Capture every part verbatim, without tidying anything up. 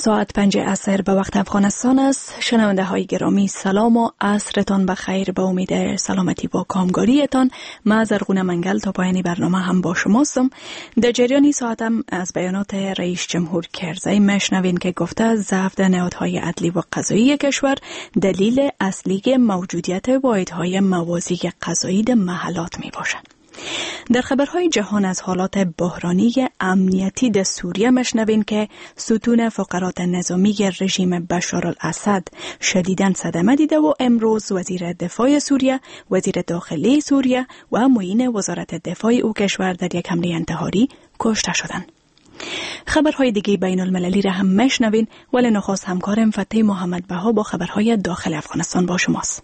ساعت پنج عصر به وقت افغانستان است. شنونده های گرامی سلام و عصرتان بخیر. به امید سلامتی با کامگاریتان من زرغونه منگل تا پایان برنامه هم با شماستم. در جریان ساعتم از بیانات رئیس جمهور کرزی مشنوین که گفته ضعف در نهادهای عدلی و قضایی کشور دلیل اصلی موجودیت واحدهای موازی قضایی در محلات می باشد. در خبرهای جهان از حالات بحرانی امنیتی در سوریه مشنوین که ستون فقرات نظامی رژیم بشار الاسد شدیداً صدمه دیده و امروز وزیر دفاع سوریه، وزیر داخلی سوریه و معین وزارت دفاع او کشور در یک حمله انتحاری کشته شدند. خبرهای دیگه بین المللی را هم مشنوین، ولی نخست همکارم فتح محمد بها با خبرهای داخل افغانستان با شماست.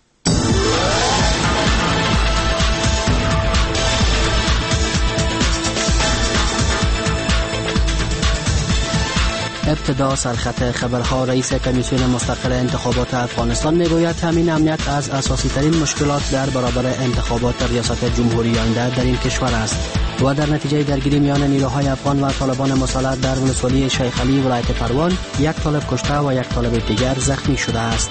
ابتدا سرخط خبرها. رئیس کمیسیون مستقل انتخابات افغانستان میگوید تامین امنیت از اساسی ترین مشکلات در برابر انتخابات ریاست جمهوری آینده در این کشور است و در نتیجه درگیری میان نیروهای افغان و طالبان مسلح در ولسوالی شیخ علي ولایت پروان یک طالب کشته و یک طالب دیگر زخمی شده است.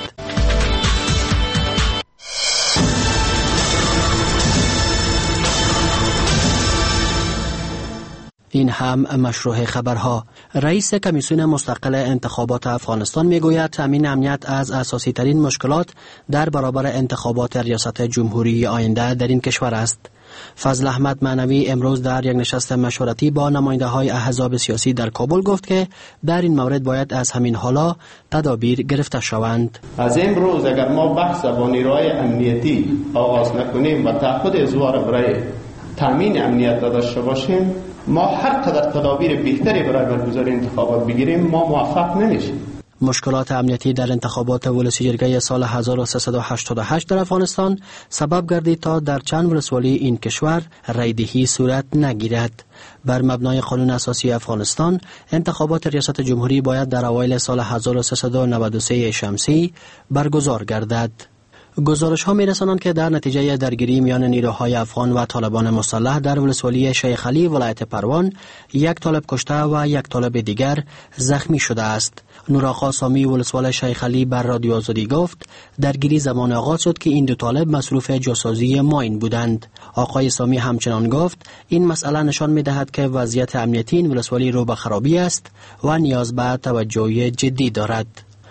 این هم مشروع خبرها. رئیس کمیسیون مستقل انتخابات افغانستان میگوید تامین امنیت از اساسی ترین مشکلات در برابر انتخابات ریاست جمهوری آینده در این کشور است. فضل احمد معنوی امروز در یک نشست مشورتی با نماینده های احزاب سیاسی در کابل گفت که در این مورد باید از همین حالا تدابیر گرفته شوند. از امروز اگر ما بحث با نیروهای امنیتی آغاز نکنیم و تعهد ازوار برای تامین امنیت داشته باشیم، ما هر قدر تدابیر بهتری برای برگزاری انتخابات بگیریم ما موفق نمیشیم. مشکلات امنیتی در انتخابات ولسی جرگه سال هزار و سیصد و هشتاد و هشت در افغانستان سبب گردید تا در چند ولسوالی این کشور رایدهی صورت نگیرد. بر مبنای قانون اساسی افغانستان انتخابات ریاست جمهوری باید در اوایل سال هزار و سیصد و نود و سه شمسی برگزار گردد. گزارش ها می رسانند که در نتیجه درگیری میان نیروهای افغان و طالبان مسلح در ولسوالی شیخ علي ولایت پروان یک طالب کشته و یک طالب دیگر زخمی شده است. نورآقا سامی ولسوال شیخ علي بر رادیو آزادی گفت درگیری زمان آغاز شد که این دو طالب مصروف جاسازی ماین بودند. آقای سامی همچنان گفت این مسئله نشان می دهد که وضعیت امنیتی این ولسوالی رو به خرابی است و نیاز به توجه جدی دارد.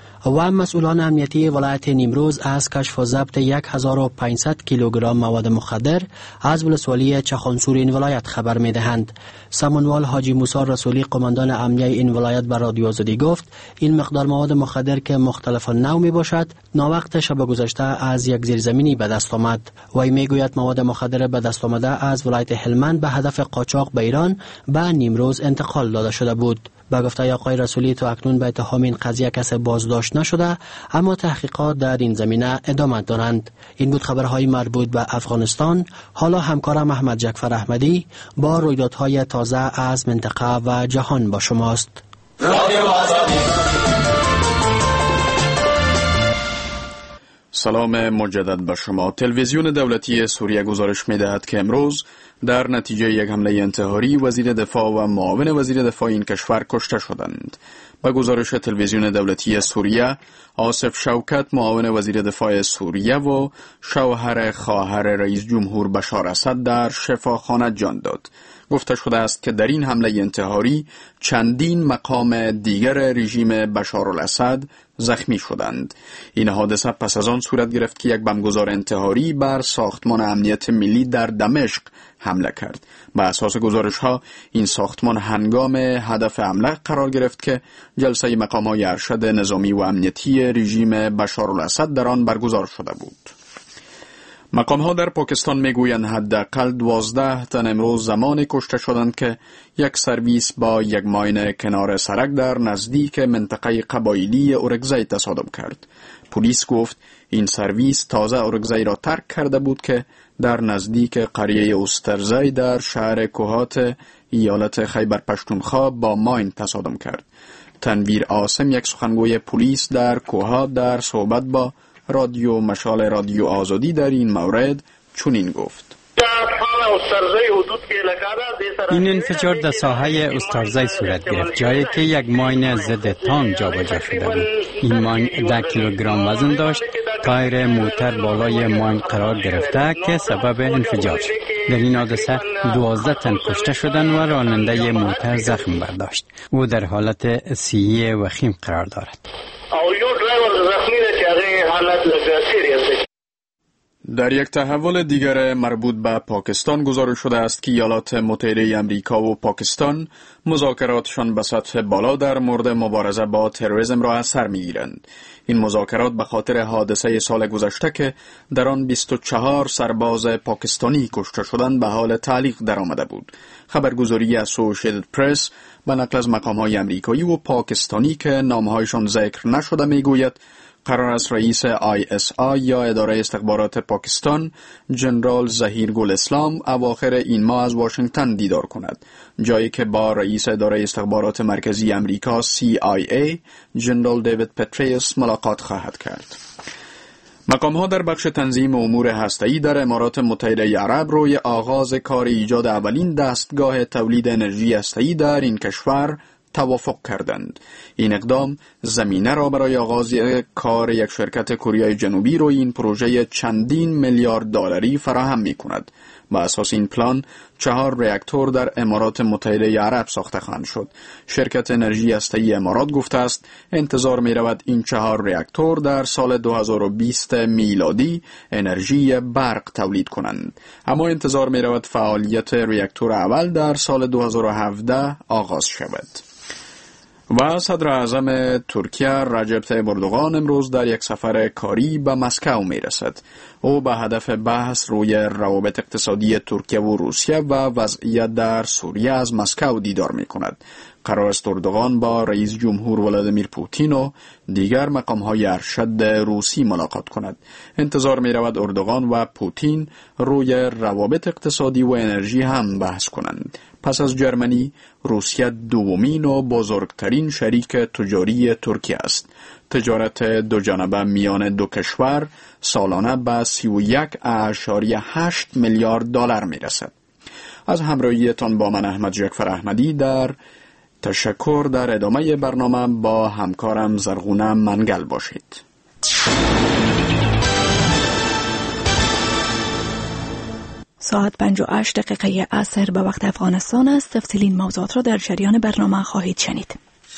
و مسئولان امنیتی ولایت نیمروز از کشف و ضبط هزار و پانصد کیلوگرم مواد مخدر از ولسوالی چخانسور این ولایت خبر می دهند. سمنوال حاجی موسی رسولی قماندان امنیه این ولایت بر رادیو آزادی گفت این مقدار مواد مخدر که مختلف نوع می باشد ناوقت شب گذشته از یک زیرزمینی به دست آمد. وی می گوید مواد مخدر به دست آمده از ولایت هلمند به هدف قاچاق به ایران به نیمروز انتقال داده شده بود. با گفته آقای رسولی تا اکنون به اتهام این قضیه کسی بازداشت نشده، اما تحقیقات در این زمینه ادامه دارند. این بود خبرهای مربوط به افغانستان. حالا همکارم احمد جعفر احمدی با رویدادهای تازه از منطقه و جهان با شماست. سلام مجدد به شما. تلویزیون دولتی سوریه گزارش می‌دهد که امروز در نتیجه یک حمله انتحاری وزیر دفاع و معاون وزیر دفاع این کشور کشته شدند. با گزارش تلویزیون دولتی سوریه، آصف شوکت معاون وزیر دفاع سوریه و شوهر خواهر رئیس جمهور بشار اسد در شفاخانه جان داد. گفته شده است که در این حمله انتحاری چندین مقام دیگر رژیم بشار الاسد زخمی شدند. این حادثه پس از آن صورت گرفت که یک بمبگذار انتحاری بر ساختمان امنیت ملی در دمشق حمله کرد. به اساس گزارش ها این ساختمان هنگام هدف حمله قرار گرفت که جلسه مقام های ارشد نظامی و امنیتی رژیم بشار الاسد در آن برگزار شده بود. مقام ها در پاکستان میگویند حداقل دوازده تن امروز زمان کشته شدند که یک سرویس با یک ماین کنار سرک در نزدیک منطقه قبایلی اورگزی تصادم کرد. پلیس گفت این سرویس تازه اورگزی را ترک کرده بود که در نزدیک قریه استرزی در شهر کوهات ایالت خیبر پشتونخوا با ماین تصادم کرد. تنویر عاصم یک سخنگوی پلیس در کوهات در صحبت با رادیو مشال رادیو آزادی در این مورد چنین گفت: در حال استرزی حدود که این انفجار در ساحه استارزای صورت گرفت، جایی که یک ماین ضد تانک جابجا شده بود. این ماین ده کیلوگرم وزن داشت. تایر موتر بالای ماین قرار گرفته که سبب انفجار شد. در این حادثه دوازده تن کشته شدند و راننده موتر زخم برداشت. او در حالت سیه وخیم قرار دارد. در یک تحول دیگر مربوط به پاکستان گزارش شده است که ایالات متحده آمریکا و پاکستان مذاکراتشان به سطح بالا در مورد مبارزه با تروریسم را از سر می‌گیرند. این مذاکرات به خاطر حادثه سال گذشته که در آن بیست و چهار سرباز پاکستانی کشته شدند به حال تعلیق درآمده بود. خبرگزاری اسوسییتد پرس به نقل از مقام‌های آمریکایی و پاکستانی که نامهایشان ذکر نشده میگوید قرار است رئیس آی اس آی یا اداره استخبارات پاکستان جنرال ظهیر گل اسلام اواخر این ماه از واشنگتن دیدار کند، جایی که با رئیس اداره استخبارات مرکزی امریکا سی آی ای جنرال دیوید پتریوس ملاقات خواهد کرد. مقام‌ها در بخش تنظیم امور هسته‌ای در امارات متحده عرب روی آغاز کار ایجاد اولین دستگاه تولید انرژی هسته‌ای در این کشور توافق کردند. این اقدام زمینه را برای آغاز کار یک شرکت کره جنوبی روی این پروژه چندین میلیارد دلاری فراهم می‌کند. با اساس این پلان چهار راکتور در امارات متحده عرب ساخته خواهند شد. شرکت انرژی هسته‌ای امارات گفته است انتظار می‌رود این چهار راکتور در سال دو هزار و بیست میلادی انرژی برق تولید کنند، اما انتظار می‌رود فعالیت راکتور اول در سال دو هزار و هفده آغاز شود. و صدر اعظم ترکیه رجب طیب اردوغان امروز در یک سفر کاری به مسکو می رسد. او به هدف بحث روی روابط اقتصادی ترکیه و روسیه و وضعیت در سوریه از مسکو دیدار می کند. قرار است اردوغان با رئیس جمهور ولادیمیر پوتین و دیگر مقام‌های ارشد روسی ملاقات کند. انتظار می رود اردوغان و پوتین روی روابط اقتصادی و انرژی هم بحث کنند. پس از جرمنی، روسیه دومین و بزرگترین شریک تجاری ترکیه است. تجارت دو جانبه میان دو کشور سالانه به سی و یک اشاریه هشت میلیارد دلار می رسد. از همراهیتان با من احمد جعفر احمدی در تشکر. در ادامه برنامه با همکارم زرغونه منگل باشید. ساعت پنج و هشت دقیقه عصر به وقت افغانستان است. تفصیلی موضوعات را در جریان برنامه خواهید شنید.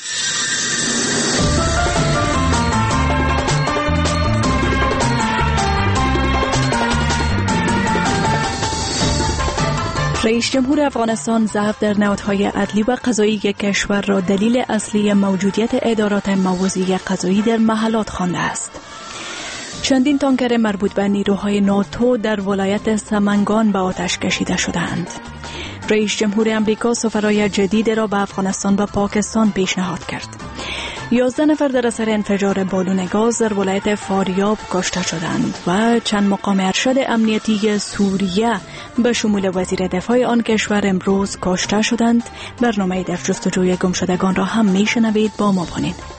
رئیس جمهور افغانستان ضعف در نهادهای عدلی و قضایی کشور را دلیل اصلی موجودیت ادارات موازی قضایی در محلات خوانده است. چندین تانکر مربوط به نیروهای ناتو در ولایت سمنگان به آتش کشیده شدند. رئیس جمهور امریکا سفرای جدید را به افغانستان و پاکستان پیشنهاد کرد. یازده نفر در اثر انفجار بالون گاز در ولایت فاریاب کشته شدند و چند مقام ارشد امنیتی سوریه به شمول وزیر دفاع آن کشور امروز کشته شدند. برنامه در جستجوی گمشدگان را هم میشنوید، با ما باشید.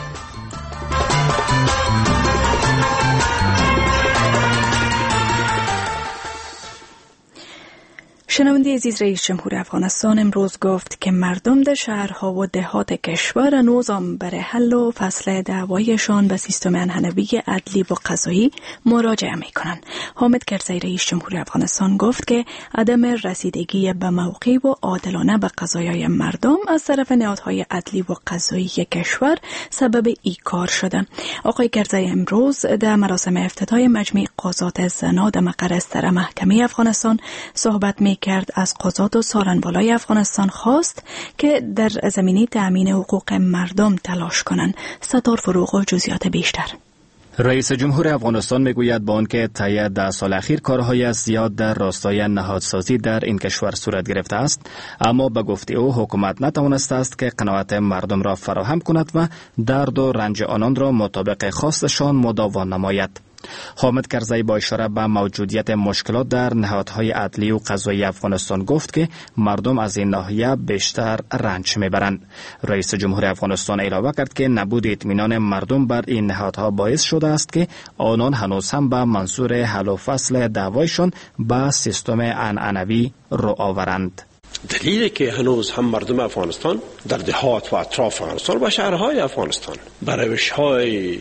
شنونده عزیز، رئیس جمهور افغانستان امروز گفت که مردم در شهرها و دهات کشور هنوز برای حل و فصل دعوایشان به سیستم انحنوی عدلی و قضایی مراجعه میکنند. حامد کرزی رئیس جمهور افغانستان گفت که عدم رسیدگی به موقع و عادلانه به قضایای مردم از طرف نهادهای عدلی و قضایی کشور سبب این کار شده. آقای کرزی امروز در مراسم افتتاح مجمع قضات زنا در مقر استر محکمه افغانستان صحبت می کرد. از قضات و سالنوالای افغانستان خواست که در زمینه تأمین حقوق مردم تلاش کنند. ستار فروغ و جزئیات بیشتر. رئیس جمهور افغانستان میگوید با آنکه طی ده سال اخیر کارهای زیاد در راستای نهادسازی در این کشور صورت گرفته است، اما به گفته او حکومت نتوانسته است که قناعت مردم را فراهم کند و درد و رنج آنان را مطابق خواستشان مداوا نماید. حامد کرزی با اشاره به موجودیت مشکلات در نهادهای عدلی و قضایی افغانستان گفت که مردم از این ناحیه بیشتر رنج میبرند. رئیس جمهور افغانستان علاوه کرد که نبود اطمینان مردم بر این نهادها باعث شده است که آنان هنوز هم به منظور حل و فصل دعوایشان به سیستم عنعنوی رو آورند. دلیلی که هنوز هم مردم افغانستان در دهات و اطراف افغانستان و شهرهای افغانستان به روش‌های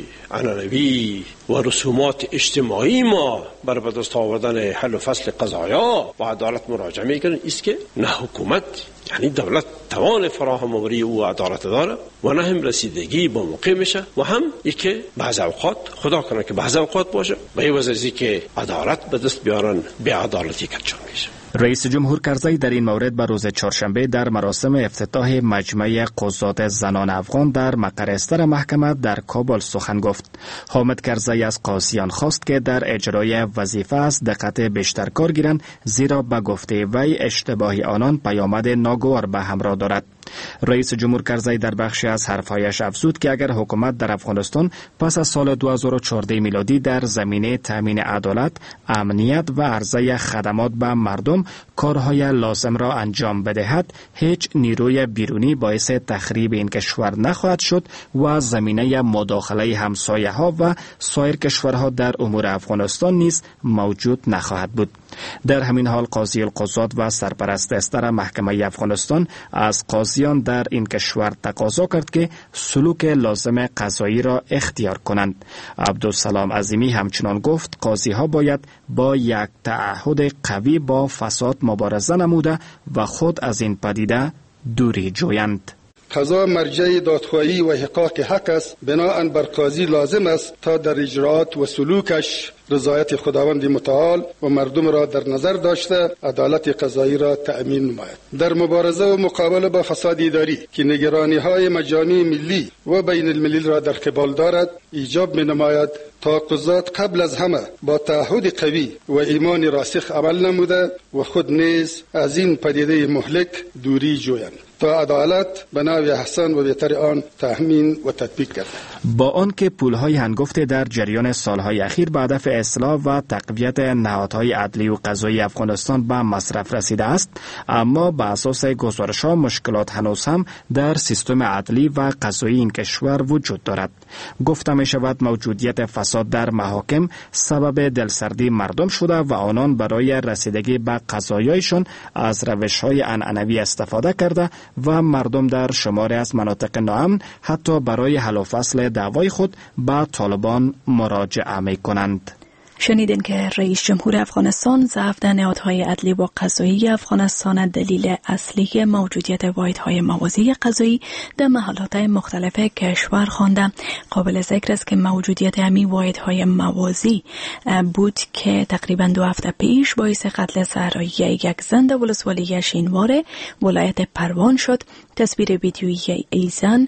عنعنوی و رسومات اجتماعی ما برای به دست آوردن حل و فصل قضایا و عدالت مراجعه میکنند است که نه حکومت یعنی دولت توان فراهم آوری او عدالت داره و نه هم رسیدگی با موقع میشه و هم ای که بعض اوقات خدا کنه که بعض اوقات باشه به این وجه که عدالت به دست بیارن به عدالتی کچان میشه. رئیس جمهور کرزی در این مورد به روز چهارشنبه در مراسم افتتاح مجمع قضات زنان افغان در مقر استر محکمه در کابل سخن گفت. حامد کرزی از قاضیان خواست که در اجرای وظیفه از دقت بیشتر کار گیرند، زیرا به گفته وی اشتباه آنان پیامد ناگوار به همراه دارد. رئیس جمهور کرزی در بخشی از حرفهایش افزود که اگر حکومت در افغانستان پس از سال دو هزار و چهارده میلادی در زمینه تامین عدالت، امنیت و عرضه خدمات به مردم کارهای لازم را انجام بدهد، هیچ نیروی بیرونی باعث تخریب این کشور نخواهد شد و زمینه مداخله همسایه ها و سایر کشورها در امور افغانستان نیز موجود نخواهد بود. در همین حال قاضی القضات و سرپرست استر محکمه افغانستان از قاضیان در این کشور تقاضا کرد که سلوک لازم قضایی را اختیار کنند. عبدالسلام عظیمی همچنان گفت قاضی ها باید با یک تعهد قوی با فساد مبارزه نموده و خود از این پدیده دوری جویند. قضا مرجع دادخواهی و حقاق حق است، بناهن بر قاضی لازم است تا در اجرات و سلوکش رضایت خداوند متعال و مردم را در نظر داشته عدالت قضایی را تأمین نماید. در مبارزه و مقابله با فساد اداری که نگرانی های مجامع ملی و بین المللی را در قبال دارد، ایجاب می نماید تا قضات قبل از همه با تعهد قوی و ایمان راسخ عمل نموده و خود نیز از این پدیده مهلک دوری جویند تا عدالت به نحو احسن و بهتر آن تأمین و تطبیق گردد. با آنکه پولهای هنگفته در جریان سالهای اخیر به هدف اصلاح و تقویت نهادهای عدلی و قضایی افغانستان به مصرف رسیده است، اما به اساس گزارش‌ها مشکلات هنوز هم در سیستم عدلی و قضایی این کشور وجود دارد. گفته می شود موجودیت فساد در محاکم سبب دلسردی مردم شده و آنان برای رسیدگی به قضایایشان از روش‌های عنعنوی استفاده کرده و مردم در شماری از مناطق ناامن حتی برای حل و فصل دعوای خود به طالبان مراجعه می کنند. شنیدین که رئیس جمهور افغانستان ضعف در نهادهای عدلی و قضایی افغانستان دلیل اصلی موجودیت واحدهای موازی قضایی در محلات مختلف کشور خوانده. قابل ذکر است که موجودیت همین واحدهای موازی بود که تقریبا دو هفته پیش باعث قتل صحرایی یک زن در ولسوالی شینوار ولایت پروان شد. تصویر ویدیویی ای زن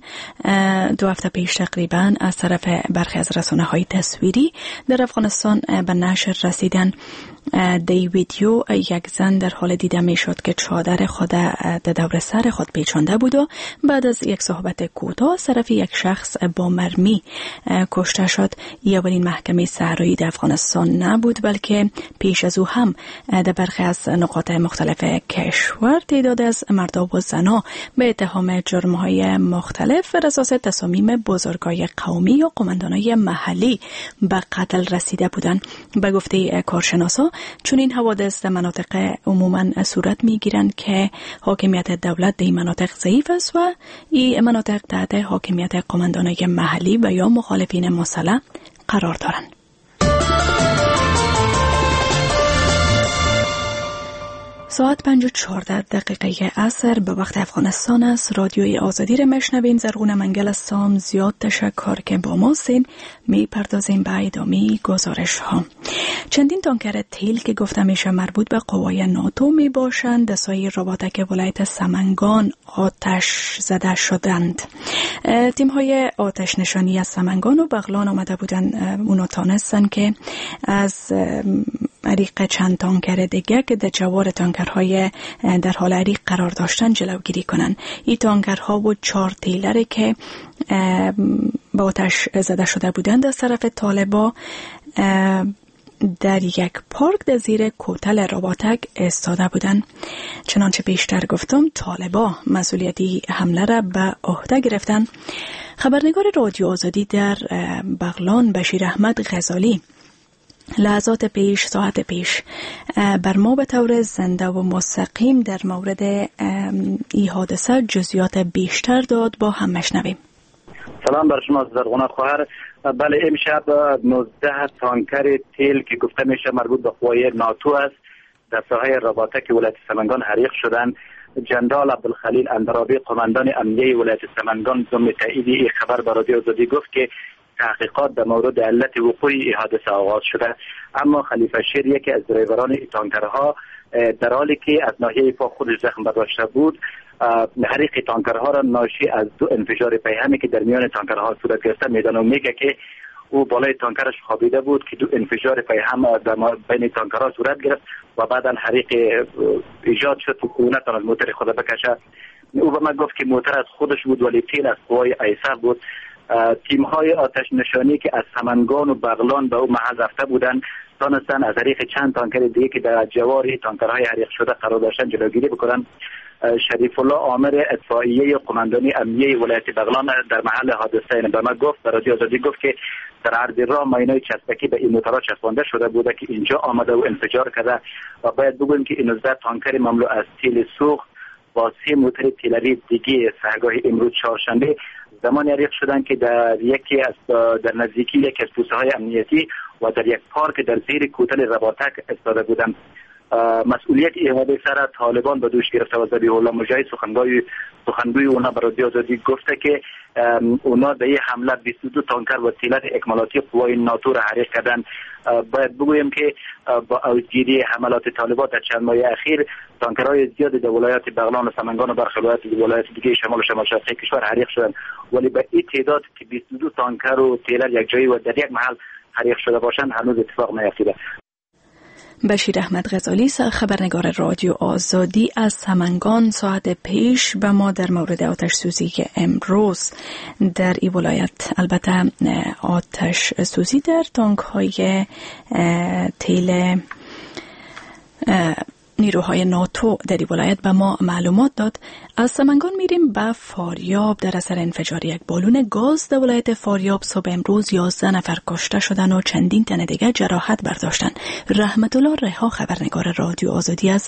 دو هفته پیش تقریبا از طرف برخی از رسانه‌های تصویری در افغانستان به نشر رسیدن. در ویدیو یک زن در حال دیده می شد که چادر خود در دور سر خود پیچانده بود و بعد از یک صحبت کوتاه از طرف یک شخص با مرمی کشته شد. این اولین محکمه صحرایی در افغانستان نبود، بلکه پیش از او هم در برخی از نقاط مختلف کشور تعداد از مردا و زنها به اتهام جرم‌های مختلف بر اساس تصامیم بزرگای قومی و قماندانای محلی به قتل رسیده بودند. به گفته کارشناسا چون این حوادث در مناطق عموما صورت میگیرند که حاکمیت دولت در این مناطق ضعیف است و این مناطق تحت حاکمیت قماندانای محلی و یا مخالفین مسلح قرار دارند. ساعت پنج و چهارده دقیقه عصر به وقت افغانستان است. رادیوی آزادی را میشنوین. زرغون منگل هستم. زیاد تشکر که با ما هستین. می پردازیم به ادامه گزارش ها. چندین تانکر تیل که گفته میشه مربوط به قوای ناتو می باشند در سایر رباطک ولایت سمنگان آتش زده شدند. تیم های آتش نشانی از سمنگان و بغلان آمده بودند. اونا تانستن که از عریق چند تانکر دیگه که در جوار تانکرهای در حال عریق قرار داشتن جلوگیری کنن. این تانکرها و چهار تیلره که با آتش زده شده بودند از طرف طالبا در یک پارک در زیر کوتل رباتک ایستاده بودند. چنانچه بیشتر گفتم طالبا مسئولیتی حمله را به عهده گرفتند. خبرنگار رادیو آزادی در بغلان بشیر احمد غزالی لحظات پیش ساعت پیش بر ما به طور زنده و مستقیم در مورد این حادثه جزئیات بیشتر داد. با هم مشنویم. سلام بر شما زرغونه خواهر. بله امشب نوزده تانکر تیل که گفته میشه مربوط به قوای ناتو است در ساحه رباتک ولایت سمنگان حریق شدند. جنرال عبدالخلیل اندرابی قماندان امنیه ولایت سمنگان ضمن تایید این خبر به رادیو آزادی گفت که تحقیقات در مورد علت وقوع این حادثه آغاز شده، اما خلیفه شیر یکی از درایوران این تانکرها در حالی که از ناحیه پا خودش زخم برداشته بود حریق تانکرها را ناشی از دو انفجار پیهمی که در میان تانکرها صورت گرفته میدانه و میگه که او بالای تانکرش خوابیده بود که دو انفجار پیهم در بین تانکرها صورت گرفت و بعدا حریق ایجاد شد و او نتواند موتر خود بکشه. او به من گفت که موتر از خودش بود ولی تیل از قوای ایسر بود. تیم های آتش نشانی که از سمنگان و بغلان به او محل رفته بودند تانستن از حریق چند تانکر دیگه که در جوار تانکرهای حریق شده قرار داشتن جلوگیری بکنن. شریف الله عامر اطفائیه قماندانی امنیه ولایت بغلان در محل حادثه به ما گفت، در رادیو آزادی گفت که در عرض راه ماینای چسبکی به این موترها چسبانده شده بوده که اینجا آمده و انفجار کرده و باید بگویم که این نوزده تانکر مملو از تیل سوخت با سه موتر تیلری دیگه سحرگاه امروز چهارشنبه زمانی حریق شدن که در یکی از در نزدیکی یکی از پوسته های امنیتی و در یک پارک در زیر کوتل رباتک ایستاده بودند. مسئولیت این حادثه را طالبان به دوش گرفته و ذبیح الله مجاهد سخنگوی سخنگوی اونا به رادیو آزادی گفته که اونا در این حمله بیست و دو تانکر و تیلر اکمالاتی قوای ناتو را حریق کردن. باید بگویم که با اوجگیری حملات طالبان در چند ماه اخیر تانکرهای زیادی در ولایت بغلان و سمنگان و برخی ولایت دیگه شمال و شمال شرقی کشور حریق شدن، ولی به این تعداد که بیست و دو تانکر و تیلر یک جایی و در یک محل حریق شده باشند هنوز اتفاق نیفتاده. بشیر احمد غزالی خبرنگار رادیو آزادی از سمنگان ساعت پیش به ما در مورد آتش سوزی که امروز در این ولایت، البته آتش سوزی در تانک های تیل نیروهای ناتو در این ولایت به ما معلومات داد. از سمنگان میریم به فاریاب. در اثر انفجار یک بالون گاز در ولایت فاریاب صبح امروز یازده نفر کشته شدن و چندین تن دیگر جراحت برداشتن. رحمت الله رها خبرنگار رادیو آزادی از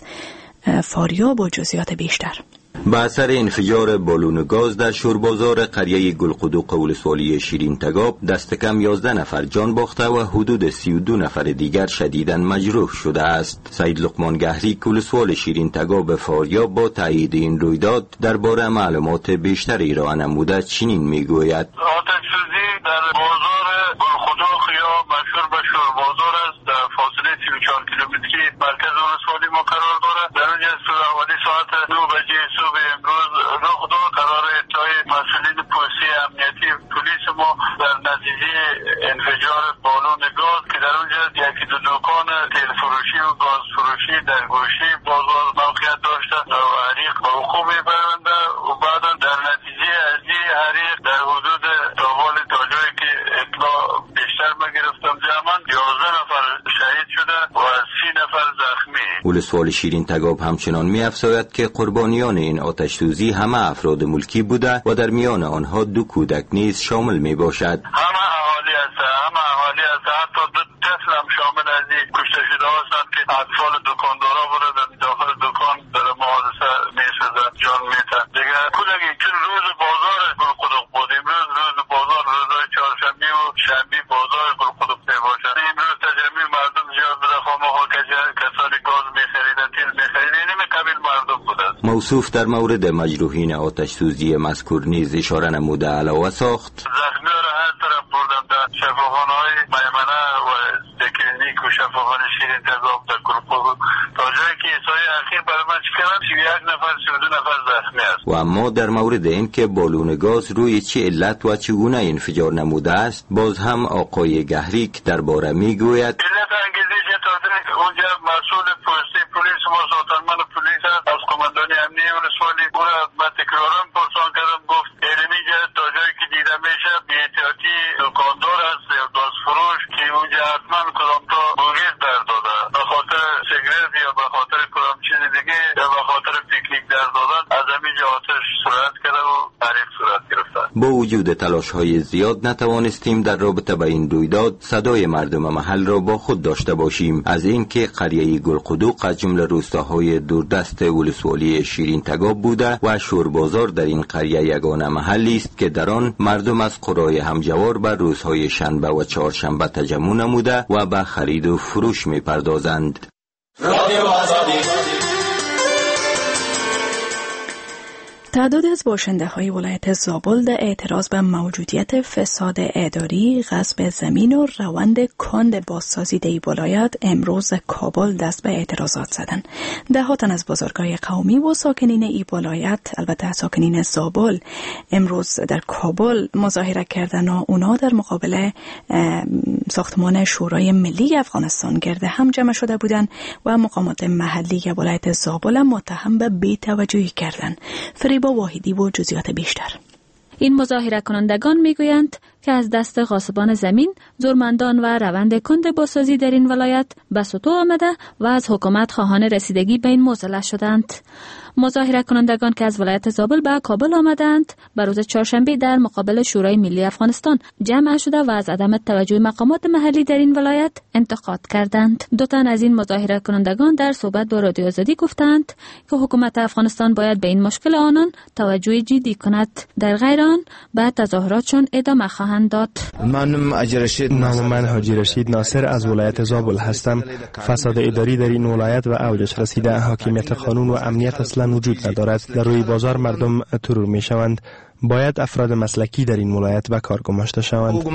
فاریاب و جزئیات بیشتر. با اثر انفجار بالون گاز در شوربازار قریه گلقدوق ولسوالی شیرین تگاب دست کم یازده نفر جان باخته و حدود سی و دو نفر دیگر شدیداً مجروح شده است. سید لقمان گهری ولسوال شیرین تگاب فاریاب با تایید این رویداد درباره معلومات بیشتری را نموده چنین میگوید: آتش سوزی در بازار گلقدوق یا مشهور به شوربازار است، در فاصله سی و چهار کیلومتری مرکز ولسوالی ما قرار دارد. در اونجا حوالی ساعت دو بجه صبح امروز رخ داد. قرار اطلاع مسئولین پلیسی امنیتی پلیس ما در نتیجه انفجار بالون گاز که در اونجا یکی دو دکان تیل فروشی و گاز فروشی در گوشه بازار موقعیت داشته و حریق به وقوع میپیونده و بعدا در نتیجه از این حریق در حدود تاوال تا جایی که اطلاع بیشتر ما گرفتم زمان یازده نفر شهید شده و سی نفر زخمی. ولسوال شیرین تگاب همچنان می افزاید که قربانیان این آتش سوزی همه افراد ملکی بوده و در میان آنها دو کودک نیز شامل می باشد. همه اهالی است، همه اهالی است، حتی دو طفل هم شامل از این کشته شده هستند که اطفال دکاندارا بوده در داخل دکان در حادثه می سوزد جان میتن. دیگه کلگی چون روز بازار گلقدوق بود، امروز روز بازار روزهای چهارشنبه و شنبه بازار گلقدوق می باشد. امروز تجمع مردم زیاد بوده، خامخا کسانی گاز می خریدن، تیل می خریدن، اینمی قبیل مردم بوده. موصوف در مورد مجروحین آتش سوزی مذکور نیز اشاره نموده علاوه ساخت: زخمی را هر طرف بردن در شفاخانه های میمنه و کلینیک و شفاخانه شیرین تگاب در گلقدوق تا جایی که احصای اخیر برای من چکرم سی و یک نفر سی و دو نفر زخمی است. و اما در مورد این که بالون گاز روی چه علت و چگونه انفجار نموده است باز هم آقای گهریک درباره میگوید: علت انگیزش اونجا مسئول پلیسی پلیس ما ساتنمن پلیس است از قماندانی امنیه ولسوالی او را من تکرارا پرسان کردم، گفت علمی جهت تا جایی که دیده میشه بی احتیاطی دکاندار است یا گاز فروش که اونجا حتما حریق صورت گرفته. با وجود تلاش های زیاد نتوانستیم در رابطه با این رویداد صدای مردم محل را با خود داشته باشیم. از اینکه قریه گلقدوق از جمله روستاهای دوردست ولسوالی شیرین تگاب بوده و شوربازار در این قریه یگانه محلی است که در آن مردم از قرای همجوار به روزهای شنبه و چهارشنبه تجمع نموده و به خرید و فروش می پردازند. تعداد از باشنده های ولایت زابل در اعتراض به موجودیت فساد اداری، غصب زمین و روند کند بازسازی در ولایت امروز کابل دست به اعتراضات زدن. ده تن از بزرگای قومی و ساکنین ای ولایت، البته ساکنین زابل، امروز در کابل مظاهره کردن و اونا در مقابل ساختمان شورای ملی افغانستان گرد هم جمع شده بودند و مقامات محلی ولایت زابل متهم به بی‌توجهی کردند. فریبا واحدی و جزئیات بیشتر. این مظاهره کنندگان میگویند که از دست غاصبان زمین، زورمندان و روند کند بازسازی در این ولایت به سطوح آمده و از حکومت خواهان رسیدگی به این موضوع شدند. مظاهره کنندگان که از ولایت زابل به کابل آمدند به روز چهارشنبه در مقابل شورای ملی افغانستان جمع شده و از عدم توجه مقامات محلی در این ولایت انتقاد کردند. دو تن از این مظاهره کنندگان در صحبت با رادیو آزادی گفتند که حکومت افغانستان باید به این مشکل آنان توجه جدی کند، در غیر آن به تظاهراتشون ادامه خواهند داد. من اجرشید نام من حاجی رشید ناصر از ولایت زابل هستم. فساد اداری در این ولایت و اوجش رسیده، حاکمیت قانون و امنیت اصلا وجود ندارد. در روی بازار مردم ترور می شوند. باید افراد مسلکی در این ولایت به کار گماشته شوند.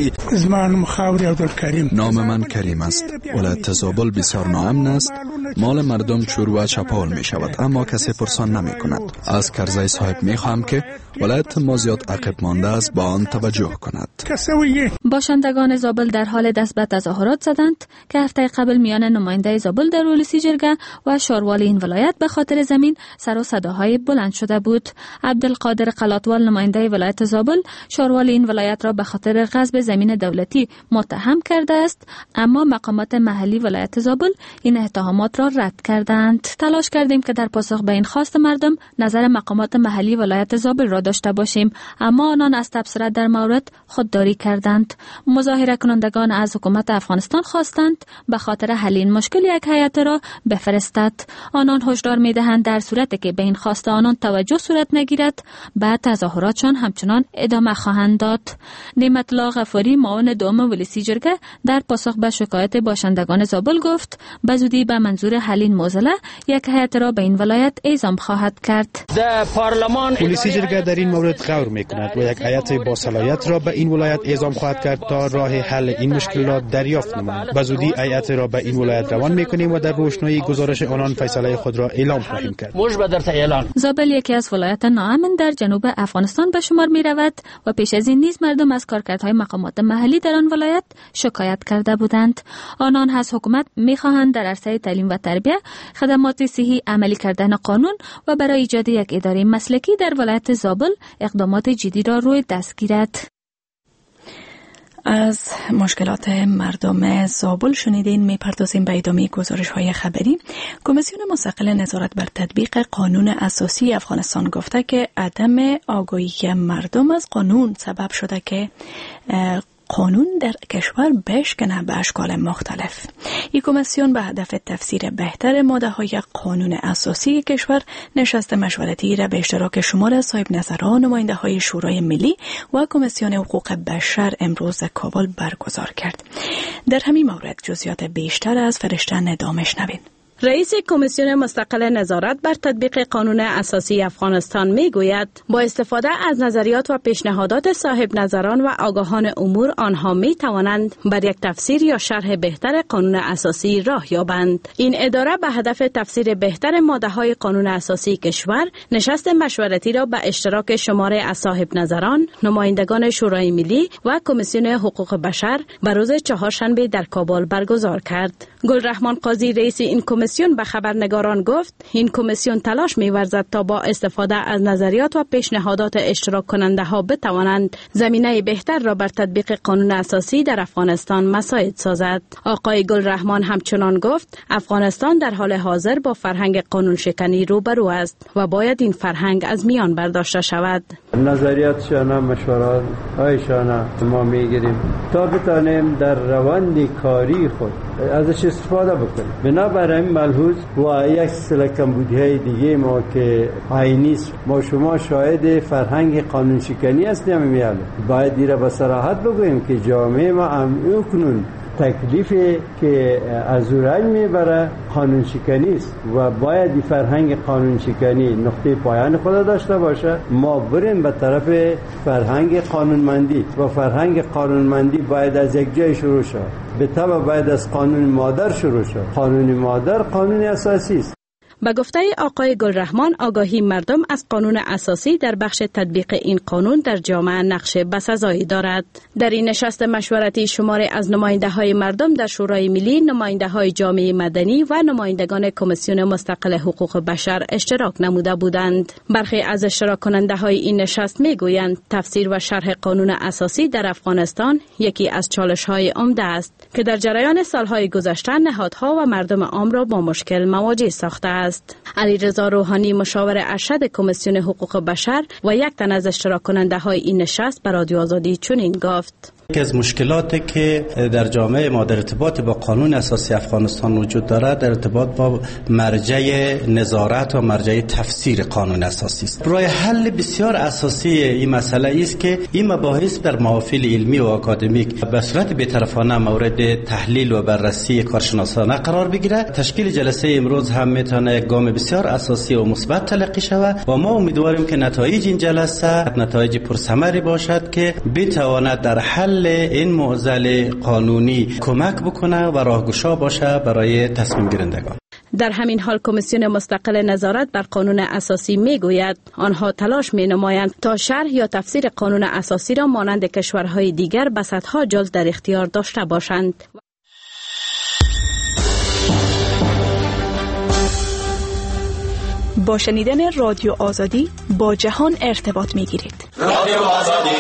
نام من کریم است. ولایت زابل بسیار ناامن است. مال مردم چور و چپاول می شود اما کسی پرسان نمی کند. از کرزی صاحب می خواهم که ولایت ما زیاد عقب مانده است، با آن توجه کند. باشندگان زابل در حال دست به تظاهرات زدند که هفته قبل میان نماینده زابل در ولسی جرگه و شاروال این ولایت به خاطر زمین سر و صداهای بلند شده بود. عبدالقادر قلاتوال نماینده ولایت زابل شاروال این ولایت را به خاطر غصب زمین دولتی متهم کرده است، اما مقامات محلی ولایت زابل این اتهامات را رد کردند. تلاش کردیم که در پاسخ به این خواست مردم نظر مقامات محلی ولایت زابل را داشته باشیم، اما آنان از تبصره در مورد خودداری کردند. مظاهره کنندگان از حکومت افغانستان خواستند به خاطر حل این مشکل یک هیئت را بفرستد. آنان هشدار می‌دهند در صورتی که به این خواست آنان توجه صورت نگیرد، بعد تظاهراتشان همچنان ادامه خواهند داد. نعمت الله غفاری معاون دوم ولسی جرگه در پاسخ به شکایت باشندگان زابل گفت به زودی به منظور حل این موضوع یک هیئت را به این ولایت اعزام خواهد کرد. ولسی جرگه در این مورد غور می‌کند و یک هیئت با صلاحیت را به این ولایت اعزام خواهد کرد تا راه حل این مشکل را دریافت نمایند. به زودی هیئت را به این ولایت روان می‌کنیم و در روشنایی گزارش آنان فیصله خود را اعلام خواهیم کرد. زابل یکی از ولایت ناامن در جنوب افغانستان به شمار می رود و پیش از این نیز مردم از کارکردهای مقامات محلی در آن ولایت شکایت کرده بودند. آنان از حکومت می خواهند در عرصه تعلیم و تربیت، خدمات صحی، عملی کردن قانون و برای ایجاد یک اداره مسلکی در ولایت زابل اقدامات جدی را روی دست گیرد. از مشکلات مردم زابل شنیدین. میپردازیم به ادامه گزارش های خبری. کمیسیون مستقل نظارت بر تطبیق قانون اساسی افغانستان گفته که عدم آگاهی مردم از قانون سبب شده که قانون در کشور بشکنه به اشکال مختلف. این کمیسیون به هدف تفسیر بهتر ماده های قانون اساسی کشور نشست مشورتی را به اشتراک شمار از صاحب نظران، نماینده های شورای ملی و کمیسیون حقوق بشر امروز کابل برگزار کرد. در همین مورد جزئیات بیشتر از فرشته ندام شنوید. رئیس کمیسیون مستقل نظارت بر تطبیق قانون اساسی افغانستان میگوید با استفاده از نظریات و پیشنهادات صاحب نظران و آگاهان امور آنها می توانند بر یک تفسیر یا شرح بهتر قانون اساسی راه یابند. این اداره به هدف تفسیر بهتر ماده های قانون اساسی کشور نشست مشورتی را به اشتراک شماره از صاحب نظران، نمایندگان شورای ملی و کمیسیون حقوق بشر بر روز چهارشنبه در کابل برگزار کرد. گلرحمان قاضی رئیس این کمیسیون کمیسیون به خبرنگاران گفت این کمیسیون تلاش می‌ورزد تا با استفاده از نظریات و پیشنهادات اشتراک کننده ها بتوانند زمینه بهتر را بر تطبیق قانون اساسی در افغانستان مساعد سازد. آقای گل رحمان همچنان گفت افغانستان در حال حاضر با فرهنگ قانون شکنی روبرو است و باید این فرهنگ از میان برداشته شود. نظریاتشان، مشورات هایشان ما میگیریم تا بتانیم در روند کاری خود ازش استفاده بکنیم. بنابراین ملحوظ و یک سلسله کمبودهای دیگه ما که عینی ما شما شاهد فرهنگ قانون شکنی هستیم. میاله باید دیره به صراحت بگوییم که جامعه ما هم کنون تکلیفی که از رنج میبره قانون شکنی است و باید این فرهنگ قانون شکنی نقطه پایان خود داشته باشه. ما بریم به طرف فرهنگ قانونمندی و فرهنگ قانونمندی باید از یک جای شروع شد. به طبع باید از قانون مادر شروع شد. قانون مادر قانون اساسی است. به گفته آقای گل رحمان، آگاهی مردم از قانون اساسی در بخش تطبیق این قانون در جامعه نقش بسزایی دارد. در این نشست مشورتی شماری از نماینده های مردم در شورای ملی، نماینده های جامعه مدنی و نمایندگان کمیسیون مستقل حقوق بشر اشتراک نموده بودند. برخی از اشتراک کننده های این نشست می گویند تفسیر و شرح قانون اساسی در افغانستان یکی از چالش های عمده است که در جریان سالهای گذشته نهادها و مردم عام را با مشکل مواجه ساخته است. علیرضا روحانی مشاور ارشد کمیسیون حقوق بشر و یک تن از اشتراک کننده های این نشست به رادیو آزادی چنین گفت: یکی از مشکلاتی که در جامعه ما در ارتباط با قانون اساسی افغانستان وجود دارد در ارتباط با مرجع نظارت و مرجع تفسیر قانون اساسی است. راه حل بسیار اساسی این مسئله است که این مباحث در محافل علمی و آکادمیک به صورت بی‌طرفانه مورد تحلیل و بررسی کارشناسانه قرار بگیرد. تشکیل جلسه امروز هم میتونه یک گام بسیار اساسی و مثبت تلقی شود و ما امیدواریم که نتایج این جلسه نتایج پرثمری باشد که بتواند در حل این معضل قانونی کمک بکنه و راهگشا باشه برای تصمیم گیرندگان. در همین حال کمیسیون مستقل نظارت بر قانون اساسی می گوید آنها تلاش می نمایند تا شرح یا تفسیر قانون اساسی را مانند کشورهای دیگر به صدها جلد در اختیار داشته باشند. با شنیدن رادیو آزادی با جهان ارتباط می گیرید. رادیو آزادی.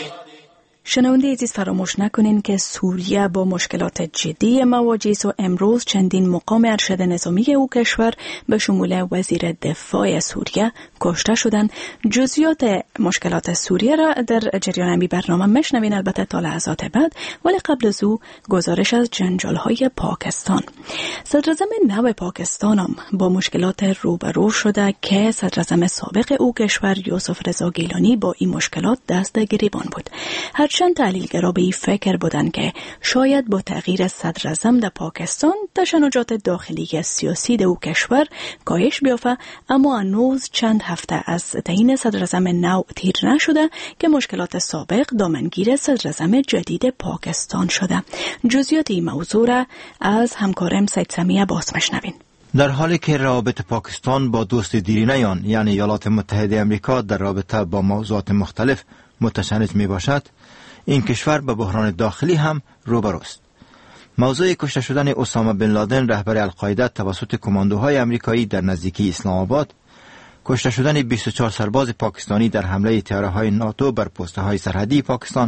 شنونده عزیز فراموش نکنین که سوریه با مشکلات جدی مواجه است و امروز چندین مقام ارشد نظامی او کشور به شمول وزیر دفاع سوریه کشته شدند. جزئیات مشکلات سوریه را در جریان این برنامه مشنوین، البته تا لحظات بعد، ولی قبل از او گزارش از جنجال‌های پاکستان. صدراعظم نو پاکستان هم با مشکلات روبرو شده که صدراعظم سابق او کشور یوسف رضا گیلانی با این مشکلات دست گریبان بود. چند تحلیلگرا به این فکر بودند که شاید با تغییر صدراعظم در پاکستان تشنجات داخلی سیاسی در او کشور کاهش بیافته، اما هنوز چند هفته از تعیین صدراعظم نو تیر نشده که مشکلات سابق دامنگیر صدراعظم جدید پاکستان شده. جزئیات این موضوع را از همکارم سید سمی عباس مشنوین. در حالی که روابط پاکستان با دوست دیرینه آن یعنی ایالات متحده آمریکا در رابطه با موضوعات مختلف متشنج می باشد، این کشور به بحران داخلی هم روبروست. موضوع کشته شدن اسامه بن لادن رهبر القاعده توسط کماندوهای آمریکایی در نزدیکی اسلام آباد، کشته شدن بیست و چهار سرباز پاکستانی در حمله طیاره‌های ناتو بر پست‌های سرحدی پاکستان،